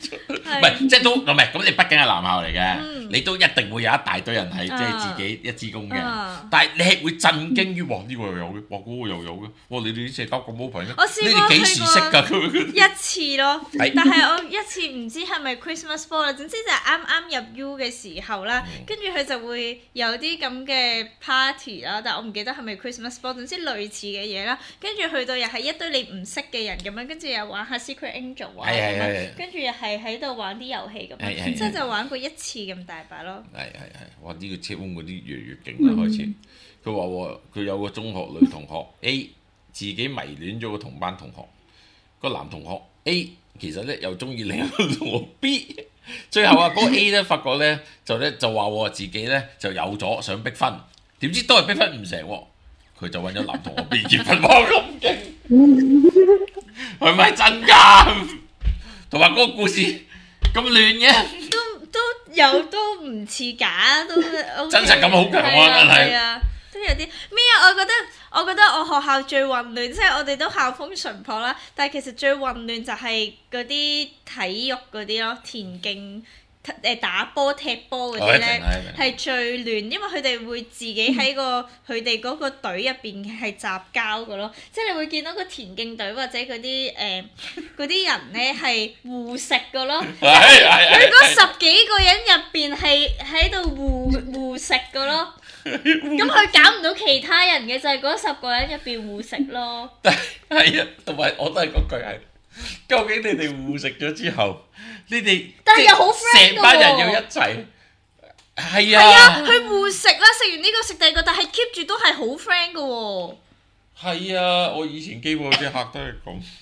唔係即係都唔係咁，你畢竟係男校嚟嘅， 嗯你都一定會有一大堆人係即係自己一支公嘅， 啊但係你係會震驚於哇呢個又有嘅，哇嗰個又有嘅，哇你哋啲社交咁 open 嘅， 我試過你哋幾時識㗎？咁一次咯， 係但係我一次唔知係咪 Christmas ball 啦，總之就係啱啱入 U 嘅時候啦，跟住佢就會有啲咁嘅 party 啦，但係我唔記得係咪 Christmas ball，總之類似嘅嘢啦，跟住去到又係一堆你唔識嘅人咁樣，跟住又玩下 Secret Angel 啊， 係係係跟住又係喺度玩啲遊戲咁樣， 係係係即係就玩過一次咁大把咯。 係係係，哇！呢、個車翁嗰啲越嚟越勁啦，開始。佢話喎，佢有個中學女同學 A 自己迷戀咗個同班同學，個男同學 A 其實咧又中意另一個同學 B，最後啊嗰、個 A 咧發覺咧就咧就話喎自己咧就有咗想逼婚，點知都係逼婚唔成喎，佢就揾咗男同學 B 結婚，哇咁勁，係咪真㗎？同埋嗰個故事咁亂嘅。 都都有都唔似假，都 OK， 真實感好強啊真係係啊，都有啲咩啊？我覺得我覺得我學校最混亂，即係我哋都校風淳樸啦，但係其實最混亂就係嗰啲體育嗰啲咯，田徑。誒打波踢波嗰啲咧係最亂，因為佢哋會自己喺個佢哋嗰個隊入邊係雜交嘅咯，即係你會見到個田徑隊或者嗰啲誒嗰啲人咧係互食嘅咯，佢嗰十幾個人入邊係喺度互互食嘅咯，咁佢搞唔到其他人嘅就係嗰十個人入邊互食咯。 係啊，同埋我都係嗰句係。究竟你哋互食咗之後，你哋但係又好 friend 成班人要一齊，係啊， 係啊，佢互食啦，食完呢個食第二個，但係 keep 住都係好 friend 嘅喎。 係啊，我以前機鋪啲客都係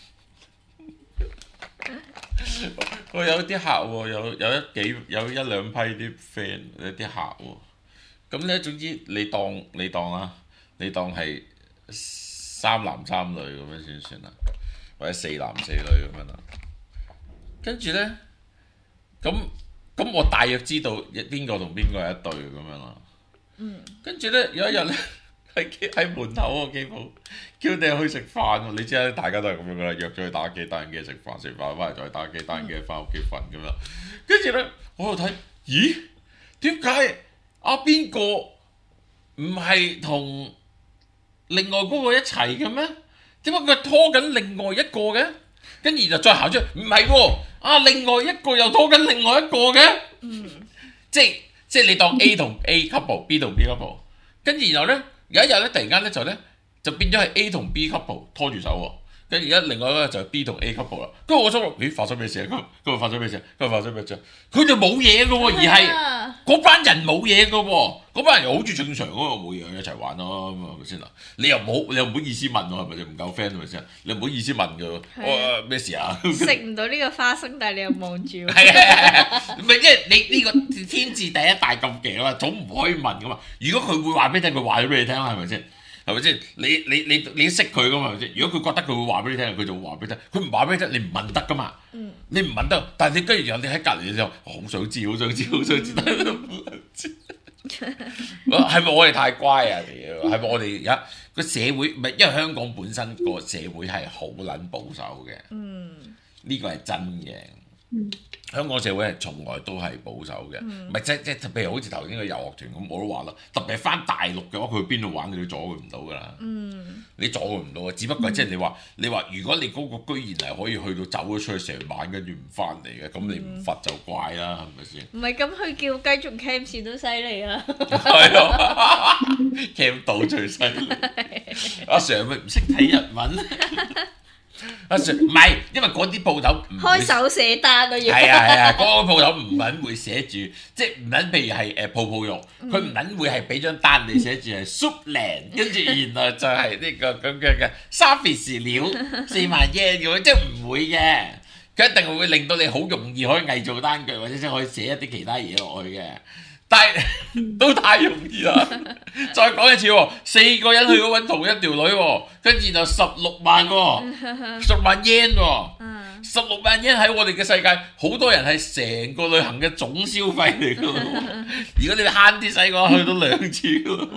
咁，我有啲客喎，有有一幾有一兩批啲 friend 有啲客喎，咁咧總之你當你當啦，你當係三男三女咁樣先算啦。或者四男四女咁樣啦，跟住咧，咁咁我大約知道邊個同邊個係一對咁樣啦。嗯。跟住咧有一日咧喺喺門口個機鋪叫你去食飯喎，你知啦，大家都係咁樣噶啦，約咗去打機，打完機食飯，食飯翻嚟再打機，打完機翻屋企瞓咁樣。跟住咧我喺度睇，咦？點解阿邊個唔係同另外嗰個一齊嘅咩？點解佢拖緊另外一個嘅？跟住就再行出去，唔係喎，啊另外一個又拖緊另外一個嘅，嗯，即係即係你當 A 同 A couple，B 同 B couple，跟住然後咧有一日咧突然間咧就咧就變咗係 A 同 B couple 拖住手喎。跟住而家另外一個就係 B 同 A couple 啦，跟住我心諗，咦發生咩事啊？咁今日發生咩事啊？今日發生咩事啊？佢哋冇嘢嘅喎，而係嗰班人冇嘢嘅喎，嗰班人又好似正常嗰個冇嘢一齊玩咯，咁係咪先啊？你又唔好你又唔好意思問我係咪你唔夠 friend 係咪先？你唔好意思問嘅喎，咩事啊？ 食唔到呢個花生，但係你又望住。 係啊，唔係即係你呢個天字第一大咁勁啊嘛，總唔可以問噶嘛。如果佢會話俾你聽，佢話咗俾你聽啦，係咪先？係咪先？你你你你識佢噶嘛？係咪先？如果佢覺得佢會話俾你聽，佢就會話俾你聽。佢唔話俾你聽，你唔問得噶嘛。嗯、你唔問得，但係你跟住然後你喺隔離嘅時候，好想知，好想知，好想知，但係都唔知。係咪我哋太乖啊？屌，係咪我哋而家個社會唔係？因為香港本身個社會係好撚保守嘅。嗯，呢個係真嘅。嗯。香港社會係從來都係保守嘅，唔係、嗯、即即譬如好似頭先個遊學團咁，我都話啦，特別係翻大陸嘅話，佢去邊度玩，你都阻佢唔到噶啦。嗯，你阻佢唔到啊，只不過即係你話，你話如果你嗰個居然係可以去到走咗出去成晚，跟住唔翻嚟嘅，咁你唔罰就怪啦，係咪先？ 唔係咁，佢叫雞仲 camp 線都犀利啦。 係啊，camp 到最犀利。阿 Sir 咪唔識睇日文。阿 Sir 唔係，因為嗰啲鋪頭唔開手寫單啊，要係啊係啊，嗰、嗰個鋪頭唔撚會寫住，即係唔撚，譬如係誒泡泡肉，佢唔撚會係俾張單你寫住係 soup land，跟住原來就係呢個咁樣嘅 service 料四萬 yen 咁，即係唔會嘅，佢一定會令到你好容易可以偽造單據，或者即係可以寫一啲其他嘢落去嘅。但係都太容易啦！再講一次喎，四個人去揾同一條女喎，跟住就十六萬喎，十萬 yen 喎，十六萬 yen 喺我哋嘅世界，好多人係成個旅行嘅總消費嚟㗎喎。如果你慳啲使嘅話，去到兩次喎，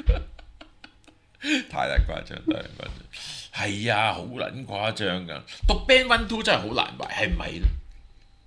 太撚誇張，太撚誇張。係啊，好撚誇張㗎！讀 Band One Two 真係好難買，係咪咧？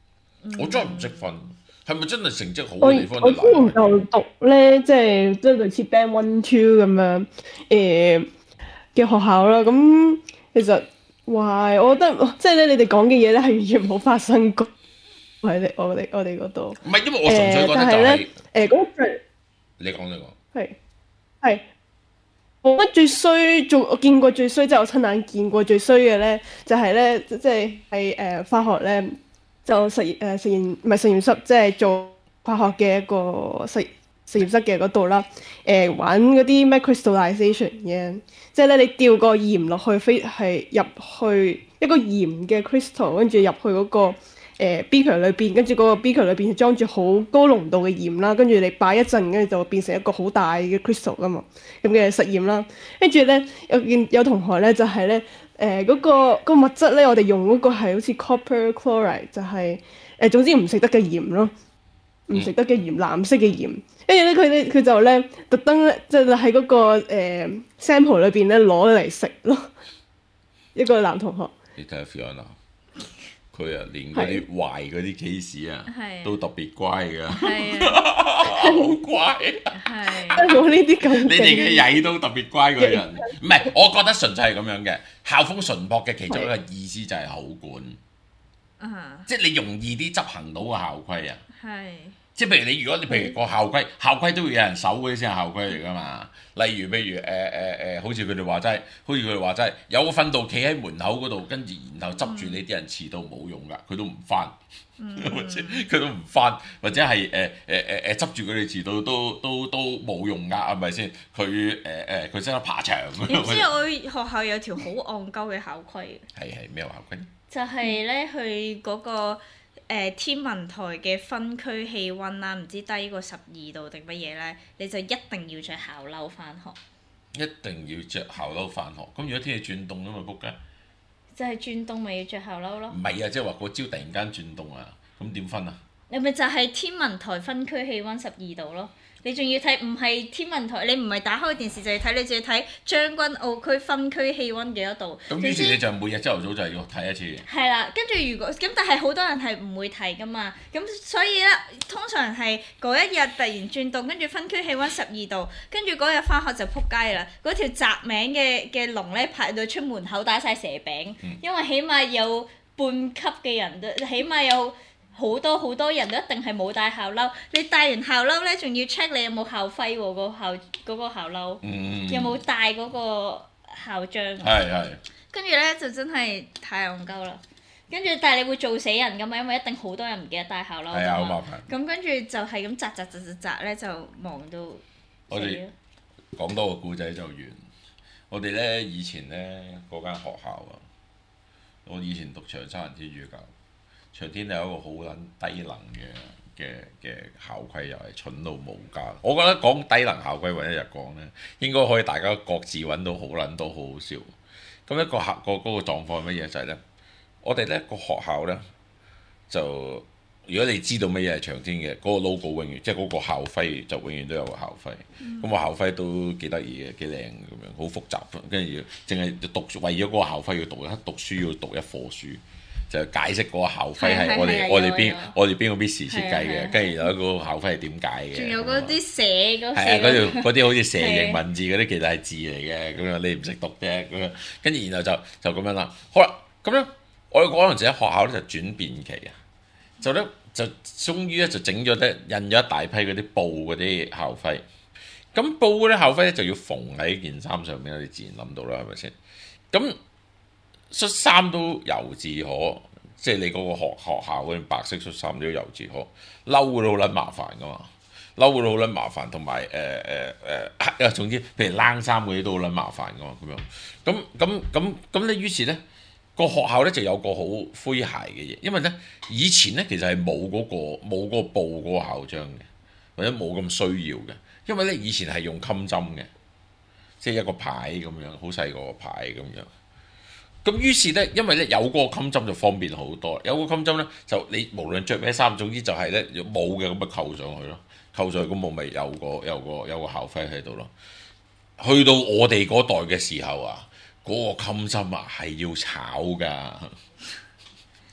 我真係唔識分，係咪真係成績好我嘅地方我之前就難？ 就讀咧，即係即係類似 Band One Two 咁樣誒嘅學校啦。咁其實哇，我覺得即係咧，你哋講嘅嘢咧係完全冇發生過喺你我哋我哋嗰度。 唔係，因為我純粹誒， 覺得就係、 但係咧誒嗰個最你講你講。 係係。我覺得最衰，做我見過最衰，即係我親眼見過最衰嘅咧，就係咧，即係係誒化學咧，就實驗誒實驗唔係實驗室，即係做化學嘅一個實實驗室嘅嗰度啦。誒、玩嗰啲咩 crystallization 嘅，即係咧你掉個鹽落去，飛係入去一個鹽嘅 crystal，跟住入去嗰、個。誒 beaker 裏邊，跟住嗰個 beaker 裏邊係裝住好高濃度嘅鹽啦，跟住你擺一陣，跟住就會變成一個好大嘅 crystal 噶嘛，咁嘅實驗啦。跟住咧有見有同學咧就係咧誒嗰個嗰個物質咧，我哋用嗰個係好似 copper chloride，就係、誒、總之唔食得嘅鹽咯，唔食得嘅鹽，藍色嘅鹽。跟住咧佢咧佢就咧特登咧即係喺嗰個、呃、sample 裏邊咧攞嚟食咯，一個男同學。 你睇下 Fiona。佢啊，連嗰啲壞嗰啲 case 啊，都特別乖㗎，好乖。 係。 我呢啲咁， 你哋嘅曳都特別乖個人，唔係，我覺得純粹係咁樣嘅。校風純樸嘅其中一個意思就係好管，即係你容易啲執行到個校規啊。 係。 即係譬如你，如果你譬如個校規，校規都會有人守嗰啲先係校規嚟㗎嘛。例如譬如誒誒誒，好似佢哋話齋，好似佢哋話齋，有個訓導企喺門口嗰度，跟住然後執住你啲人遲到冇用㗎，佢都唔翻，或者佢都唔翻，或者係誒誒誒誒執住佢哋遲到都都都冇用㗎，係咪先？佢誒誒佢識得爬牆。 點知我學校有條好戇鳩嘅校規？ 係係咩校規？ 就係咧，佢嗰個。誒、呃、天文台嘅分區氣温啦，唔知低過十二度定乜嘢咧，你就一定要着校褸翻學。 一定要着校褸翻學。咁如果天氣轉凍咁咪仆街？ 就係轉凍咪要着校褸咯。 唔係啊，即係話嗰朝突然間轉凍啊，咁點分啊？ 你咪就係天文台分區氣温十二度咯。你仲要睇，唔係天文台，你唔係打開電視就要睇，你仲要睇將軍澳區分區氣温幾多度。 咁於是你就每日朝頭早就係要睇一次。 係啦，跟住如果咁，但係好多人係唔會睇噶嘛。咁所以咧，通常係嗰一日突然轉凍，跟住分區氣温十二度，跟住嗰日翻學就撲街啦。嗰條雜名嘅嘅龍咧排到出門口打晒蛇餅， 嗯、 因為起碼有半級嘅人都，起碼有。好多好多人都一定係冇帶校褸，你帶完校褸咧，仲要 check 你有冇校徽喎，嗰個校嗰個校褸， 嗯、 有冇帶嗰個校章？ 係係。 跟住咧就真係太戇鳩啦！跟住但係你會做死人㗎嘛，因為一定好多人唔記得帶校褸。 係啊，好麻煩。 咁跟住就係咁扎扎扎扎扎咧，就忙到死。 我哋講多個故仔就完。我哋咧以前咧嗰間學校啊，我以前讀長沙灣天主教。長天有一個好撚低能嘅嘅嘅校規，又係蠢到無家。我覺得講低能校規揾一日講咧，應該可以大家各自揾到好撚多好好笑。咁一個校個嗰個狀況係乜嘢就係、是、咧，我哋咧個學校咧就如果你知道乜嘢係長天嘅，嗰、那個 logo 永遠即係嗰個校徽就永遠都有個校徽。咁、嗯、個校徽都幾得意嘅，幾靚咁樣，好複雜。跟住淨係讀為咗嗰個校徽要讀一讀書要讀一課書。就解釋嗰個校徽係我哋我哋邊我哋邊個 miss 設計嘅，跟住有一個校徽係點解嘅。仲有嗰啲寫嗰係啊，嗰條嗰啲好似蛇形文字嗰啲，其實係字嚟嘅，咁樣你唔識讀啫，咁樣跟住然後就就咁樣啦。好啦，咁咧我哋嗰陣時喺學校咧就轉變期啊，就咧就終於咧就整咗咧印咗一大批嗰啲布嗰啲校徽。咁布嗰啲校徽咧就要縫喺件衫上面，你自然諗到啦，係咪先？咁恤衫都由自可，即係你嗰個學學校嗰啲白色恤衫都由自可，褸嗰都好撚麻煩噶嘛，褸嗰都好撚麻煩，同埋誒誒誒，總之譬如冷衫嗰啲都好撚麻煩噶嘛，咁樣，咁咁咁咁咧，於是咧個學校咧就有個好詼諧嘅嘢，因為咧以前咧其實係冇嗰個冇嗰個布嗰個校章嘅，或者冇咁需要嘅，因為咧以前係用襟針嘅，即係一個牌咁樣，好細個牌咁樣。咁於是咧，因為咧有嗰個襟針就方便好多，有個襟針咧就你無論着咩衫，總之就係咧冇嘅咁咪扣上去咯，扣上去咁我咪有個有個有個校徽喺度咯。去到我哋嗰代嘅時候啊，嗰、嗰個襟針啊係要炒㗎，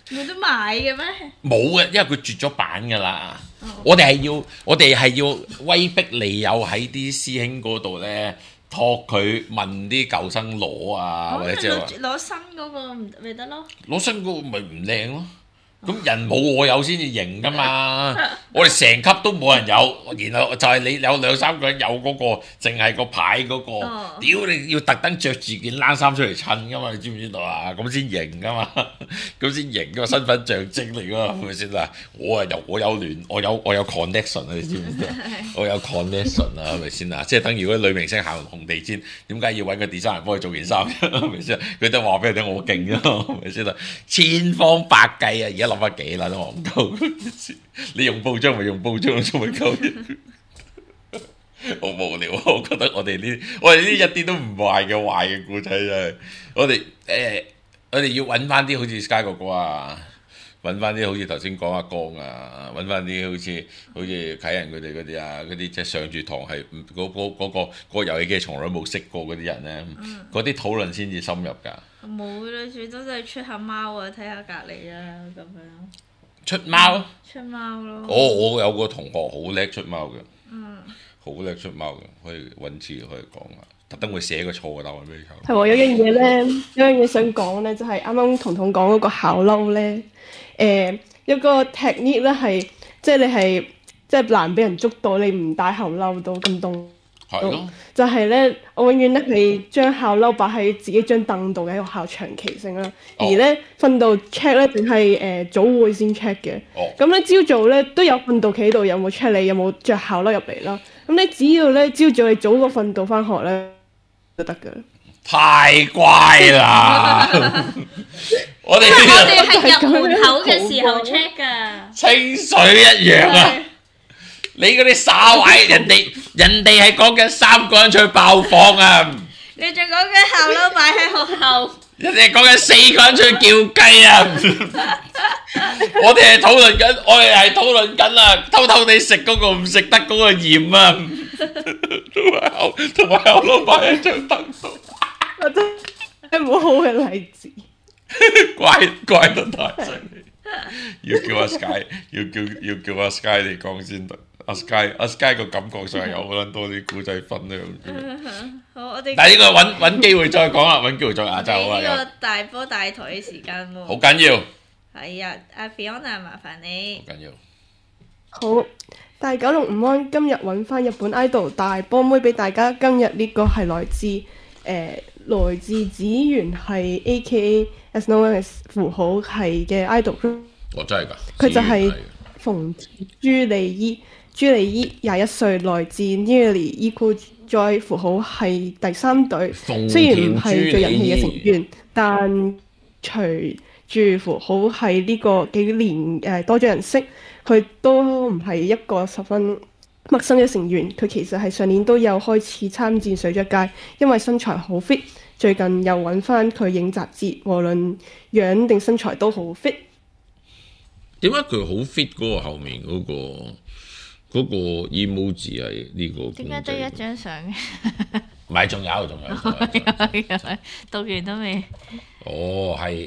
冇得買嘅咩？ 冇嘅，因為佢絕咗版㗎啦。我哋係要，我哋係要威逼利誘喺啲師兄嗰度咧，託佢問啲舊生攞啊，或者即係話攞攞新嗰個唔咪得咯。 攞新嗰個咪唔靚咯。咁人冇我有先至型噶嘛，我哋成級都冇人有，然後就係你有兩三個人有嗰、嗰個，淨係個牌嗰、嗰個，屌、哦、你要特登着住件冷衫出嚟襯噶嘛，你知唔知道啊？咁先型噶嘛，咁先型個身份象徵嚟噶嘛，係咪先啊？我啊有我有聯，我有我有 connection 啊，你知唔知啊？我有 connection 啊，係咪先啊？即係等於嗰啲女明星行紅地氈，點解要揾個 designer 幫佢做件衫？係咪先？佢都話俾你聽，我勁啫，係咪先啊？千方百計啊，而家諗翻幾撚戇鳩，你用報章咪用報章，做乜鳩嘢？好無聊，我覺得我哋呢，我哋呢一啲都唔壞嘅壞嘅故仔真係，我哋誒、呃，我哋要揾翻啲好似 Sky 哥哥啊，揾翻啲好似頭先講阿江啊，揾翻啲好似好似啟人佢哋嗰啲啊，嗰啲即係上住堂係嗰嗰嗰個嗰、嗰個遊戲機從來冇識過嗰啲人咧，嗰啲、嗯、討論先至深入㗎。冇啦，最多都係出下貓啊，睇下隔離啊咁樣。 出貓？ 出貓咯。 哦，我有個同學好叻出貓嘅， 嗯， 好叻出貓嘅，可以揾次可以講下，特登會寫個錯嘅答案俾你睇。 係喎，有樣嘢咧，有樣嘢想講咧，就係啱啱彤彤講嗰個考褸咧，誒、呃、有個 technique 咧係，即係你係即係難俾人捉到，你唔戴後褸到咁凍。 係咯， 就係咧，我永遠咧係將校褸擺喺自己張凳度嘅，喺學校長期性啦。而咧訓導 check 咧，定係誒早會先 check 嘅。咁咧朝早咧都有訓導企喺度，有冇 check 你有冇着校褸入嚟啦？咁你只要咧朝早你早個訓導翻學咧就得㗎。 太乖啦！我哋我哋係入門口嘅時候 check 㗎， 清水一樣啊！你嗰啲耍位，人哋人哋係講緊三個人出去爆房啊！ 你仲講緊校褸擺喺學校， 人哋係講緊四個人出去叫雞啊！我哋係討論緊，我哋係討論緊啊！偷偷地食嗰個唔食得嗰個鹽啊！同埋校同埋校褸擺喺張凳度， 我真係冇好嘅例子， 怪怪得太犀利！要叫阿 Sky，要叫要叫阿 Sky 嚟講先得。阿 Sky 阿 Sky 個感覺上有好撚多啲古仔分享。 好，我哋但係呢個揾揾機會再講啦，揾機會再亞洲啊！ 呢個大波大台嘅時間喎。 好緊要。 係啊，阿 Fiona 麻煩你。 好緊要。 好，大九龍午安，今日揾翻日本 idol 大波妹俾大家。今日呢個係來自誒、呃、來自紫源係 A K A as known as 符號係嘅 idol。 哦，真係㗎。 佢就係馮朱莉伊。朱莉伊廿一歲，來自 Nearly Equal Joy 符號係第三隊，雖然唔係最人氣嘅成員，但隨住符號係呢個幾年誒、呃、多咗人識，佢都唔係一個十分陌生嘅成員。佢其實係上年都有開始參戰水着界，因為身材好 fit，最近又揾翻佢影雜誌，無論樣定身材都好 fit。 點解佢好 fit 嗰個後面嗰、嗰個？嗰個 emoji 係呢個， 點解得一張相嘅？ 唔係，仲有，仲有，仲有， 讀完都未。 哦，係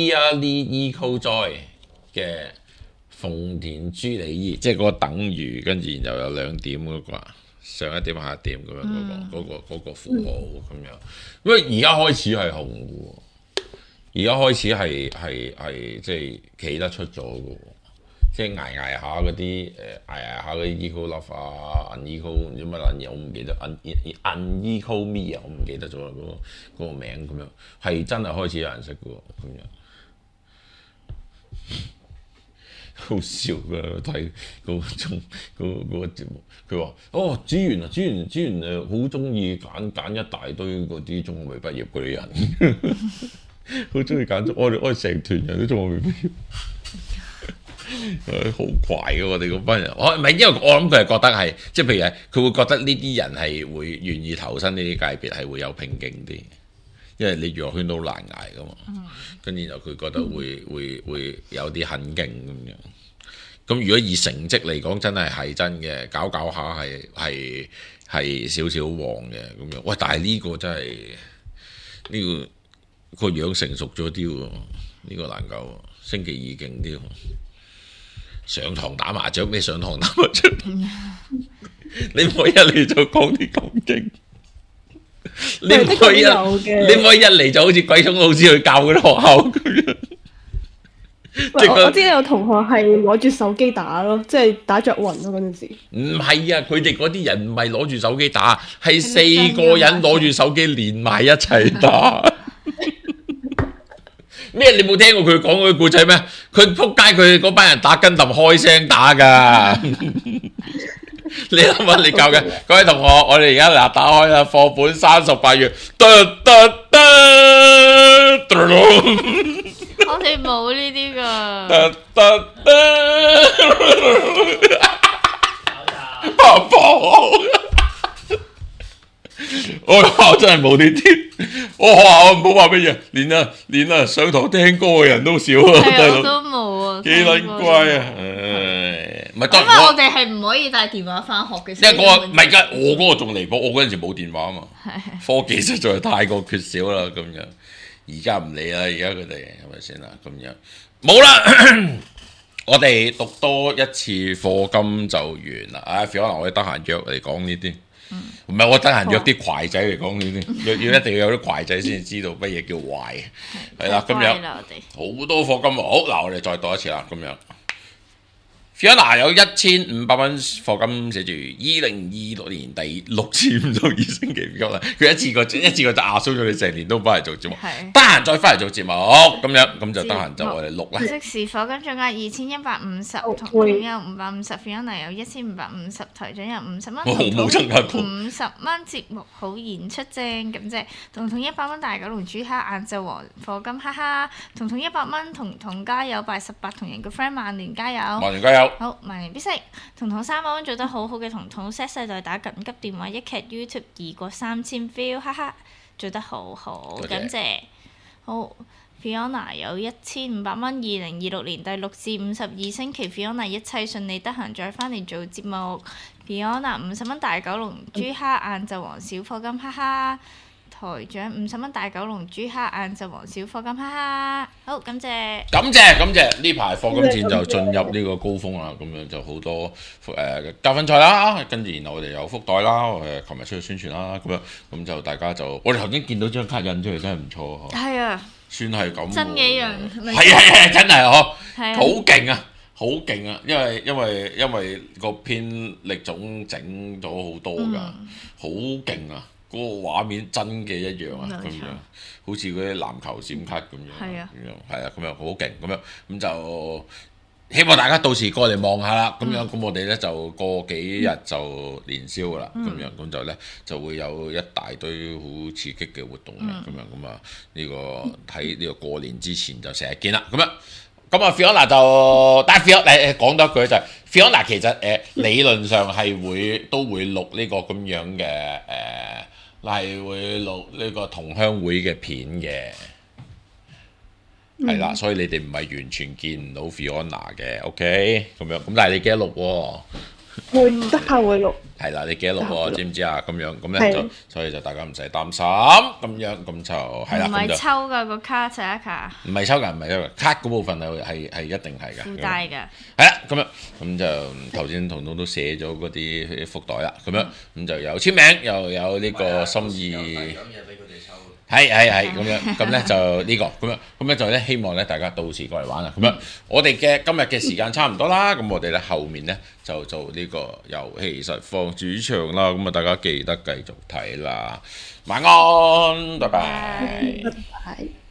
Nearly Equal Joy 嘅鳳田朱莉伊，即係嗰個等於，跟住然後有兩點嗰、嗰個，上一點下一點咁樣嗰、嗯嗰個嗰、嗰個嗰個符號咁樣。因為而家開始係紅嘅喎，而家開始係係係即係企得出咗嘅喎。即係捱捱下嗰啲誒捱捱下嗰啲 Equal Love 啊 Unequal 唔知乜撚嘢，我唔記得 Unequal Me 啊，我唔記得咗啦，嗰個嗰個名咁樣，係真係開始有人識嘅喎，咁樣好笑㗎，睇嗰個中嗰嗰個節目，佢話哦子源啊子源子源誒好中意揀揀一大堆嗰啲中學未畢業嗰啲人，好中意揀我哋我哋成團人都中學未畢業。好怪嘅我哋嗰班人，我唔係因為我諗佢係覺得係，即係譬如係佢會覺得呢啲人係會願意投身呢啲界別係會有拼勁啲，因為你娛樂圈都好難捱噶嘛。跟住然後佢覺得會會會有啲狠勁咁樣。咁如果以成績嚟講，真係係真嘅，搞搞下係係係少少旺嘅咁樣。喂，但係呢個真係呢、呢個個樣成熟咗啲喎。 呢、個難夠喎。星期二勁啲喎，上堂打麻雀咩？上堂打麻雀，你唔可以一嚟就講啲咁勁，你唔可以一你唔可以一嚟就好似鬼聰老師去教嗰啲學校咁樣。 喂我我知有同學係攞住手機打咯，即係打雀雲咯嗰陣時。 唔係啊，佢哋嗰啲人唔係攞住手機打，係四個人攞住手機連埋一齊打。咩？你冇聽過佢講嗰啲故仔咩？佢撲街，佢嗰班人打跟揼開聲打㗎。你諗下，你教嘅各位同學，我哋而家嗱打開啦，課本三十八頁，得得得， 我哋冇呢啲㗎。 得得得，爸爸，我學校真係冇呢啲，我學校唔好話乜嘢，連啊連啊上堂聽歌嘅人都少啊，大佬都冇啊， 幾撚乖啊！唉，唔係當因為然我哋係唔可以帶電話翻學嘅， 因為嗰個唔係㗎，我嗰個仲離譜，我嗰陣時冇電話啊嘛，科技實在係太過缺少啦咁樣。而家唔理啦，而家佢哋係咪先啦？咁樣冇啦，我哋讀多一次課金就完啦。啊，可能我哋得閒約嚟講呢啲，唔係、嗯、我得閒約啲攜仔嚟講呢啲，要要一定要有啲攜仔先知道乜嘢叫壞，係啦咁樣。好多課金，好嗱，我哋再讀一次啦，咁樣。Fiona 有一千五百蚊課金，寫住二零二六年第六次五十二星期 Fiona，佢一次過一次過就壓縮咗你成年都翻嚟做節目，得閒再翻嚟做節目咁樣，咁就得閒就我哋錄啦。 即時課金總額二千一百五十，同總有五百五十 ，Fiona 有一千五百五十，台長有五十蚊， 我冇增加過五十蚊節目好演出正，咁即係彤彤一百蚊大九龍豬蝦晏晝王課金，哈哈，彤彤一百蚊，彤彤加油，拜十八同人嘅 friend 萬年加油， 萬年加油。 好，萬年必識。彤彤三百蚊做得好好嘅彤彤 set 世代打緊急電話，一劇 YouTube 二過三千 feel， 哈哈，做得好好， 謝謝感謝。好 ，Fiona 有一千五百蚊，二零二六年第六至五十二星期 Fiona 一切順利，得閒再翻嚟做節目。Fiona 五十蚊大九龍豬蝦晏晝王小課金，哈哈。台長五十蚊大九龍豬蝦晏晝王小課金，哈哈，好感謝， 感謝感謝，呢排課金戰就進入呢個高峰啦，咁樣就好多誒加分賽啦，跟住然後我哋有福袋啦，誒琴日出去宣傳啦，咁樣咁就大家就我哋頭先見到張卡印出嚟真係唔錯嗬， 係啊， 算係咁， 真嘅一樣， 係係係真係嗬， 係好勁啊！好勁啊！因為因為因為個編力總整咗好多㗎，好勁啊！嗰個畫面真嘅一樣啊，咁樣好似嗰啲籃球閃卡咁樣，咁樣係啊，咁樣好勁，咁樣咁就希望大家到時過嚟望下啦，咁樣咁我哋咧就過幾日就年宵㗎啦，咁樣咁就咧就會有一大堆好刺激嘅活動嘅，咁樣咁啊呢個喺呢個過年之前就成日見啦，咁樣。咁啊，Fiona 就，但係 Fiona 誒講多一句就係 Fiona 其實誒、呃、理論上係會都會錄呢個咁樣嘅誒，係、呃、會錄呢個同鄉會嘅片嘅，係啦、嗯，所以你哋唔係完全見唔到 Fiona 嘅 ，OK，咁樣，咁但係你記得錄喎、哦。 會得閒會錄， 係啦，你記得錄喎，知唔知啊？咁樣咁咧就，所以就大家唔使擔心，咁樣咁就係啦。 唔係抽㗎個卡就一卡， 唔係抽㗎，唔係抽㗎，卡嗰部分係係係一定係㗎。 附帶㗎。係啦，咁樣咁就頭先彤彤都寫咗嗰啲福袋啦，咁樣咁就有簽名，又有呢個心意。係係係咁樣，咁咧就呢、這個咁樣，咁咧就咧希望咧大家到時過嚟玩啦。咁樣我哋嘅今日嘅時間差唔多啦，咁我哋咧後面咧就做呢個遊戲實況主場啦。咁啊大家記得繼續睇啦，晚安，拜拜。拜拜。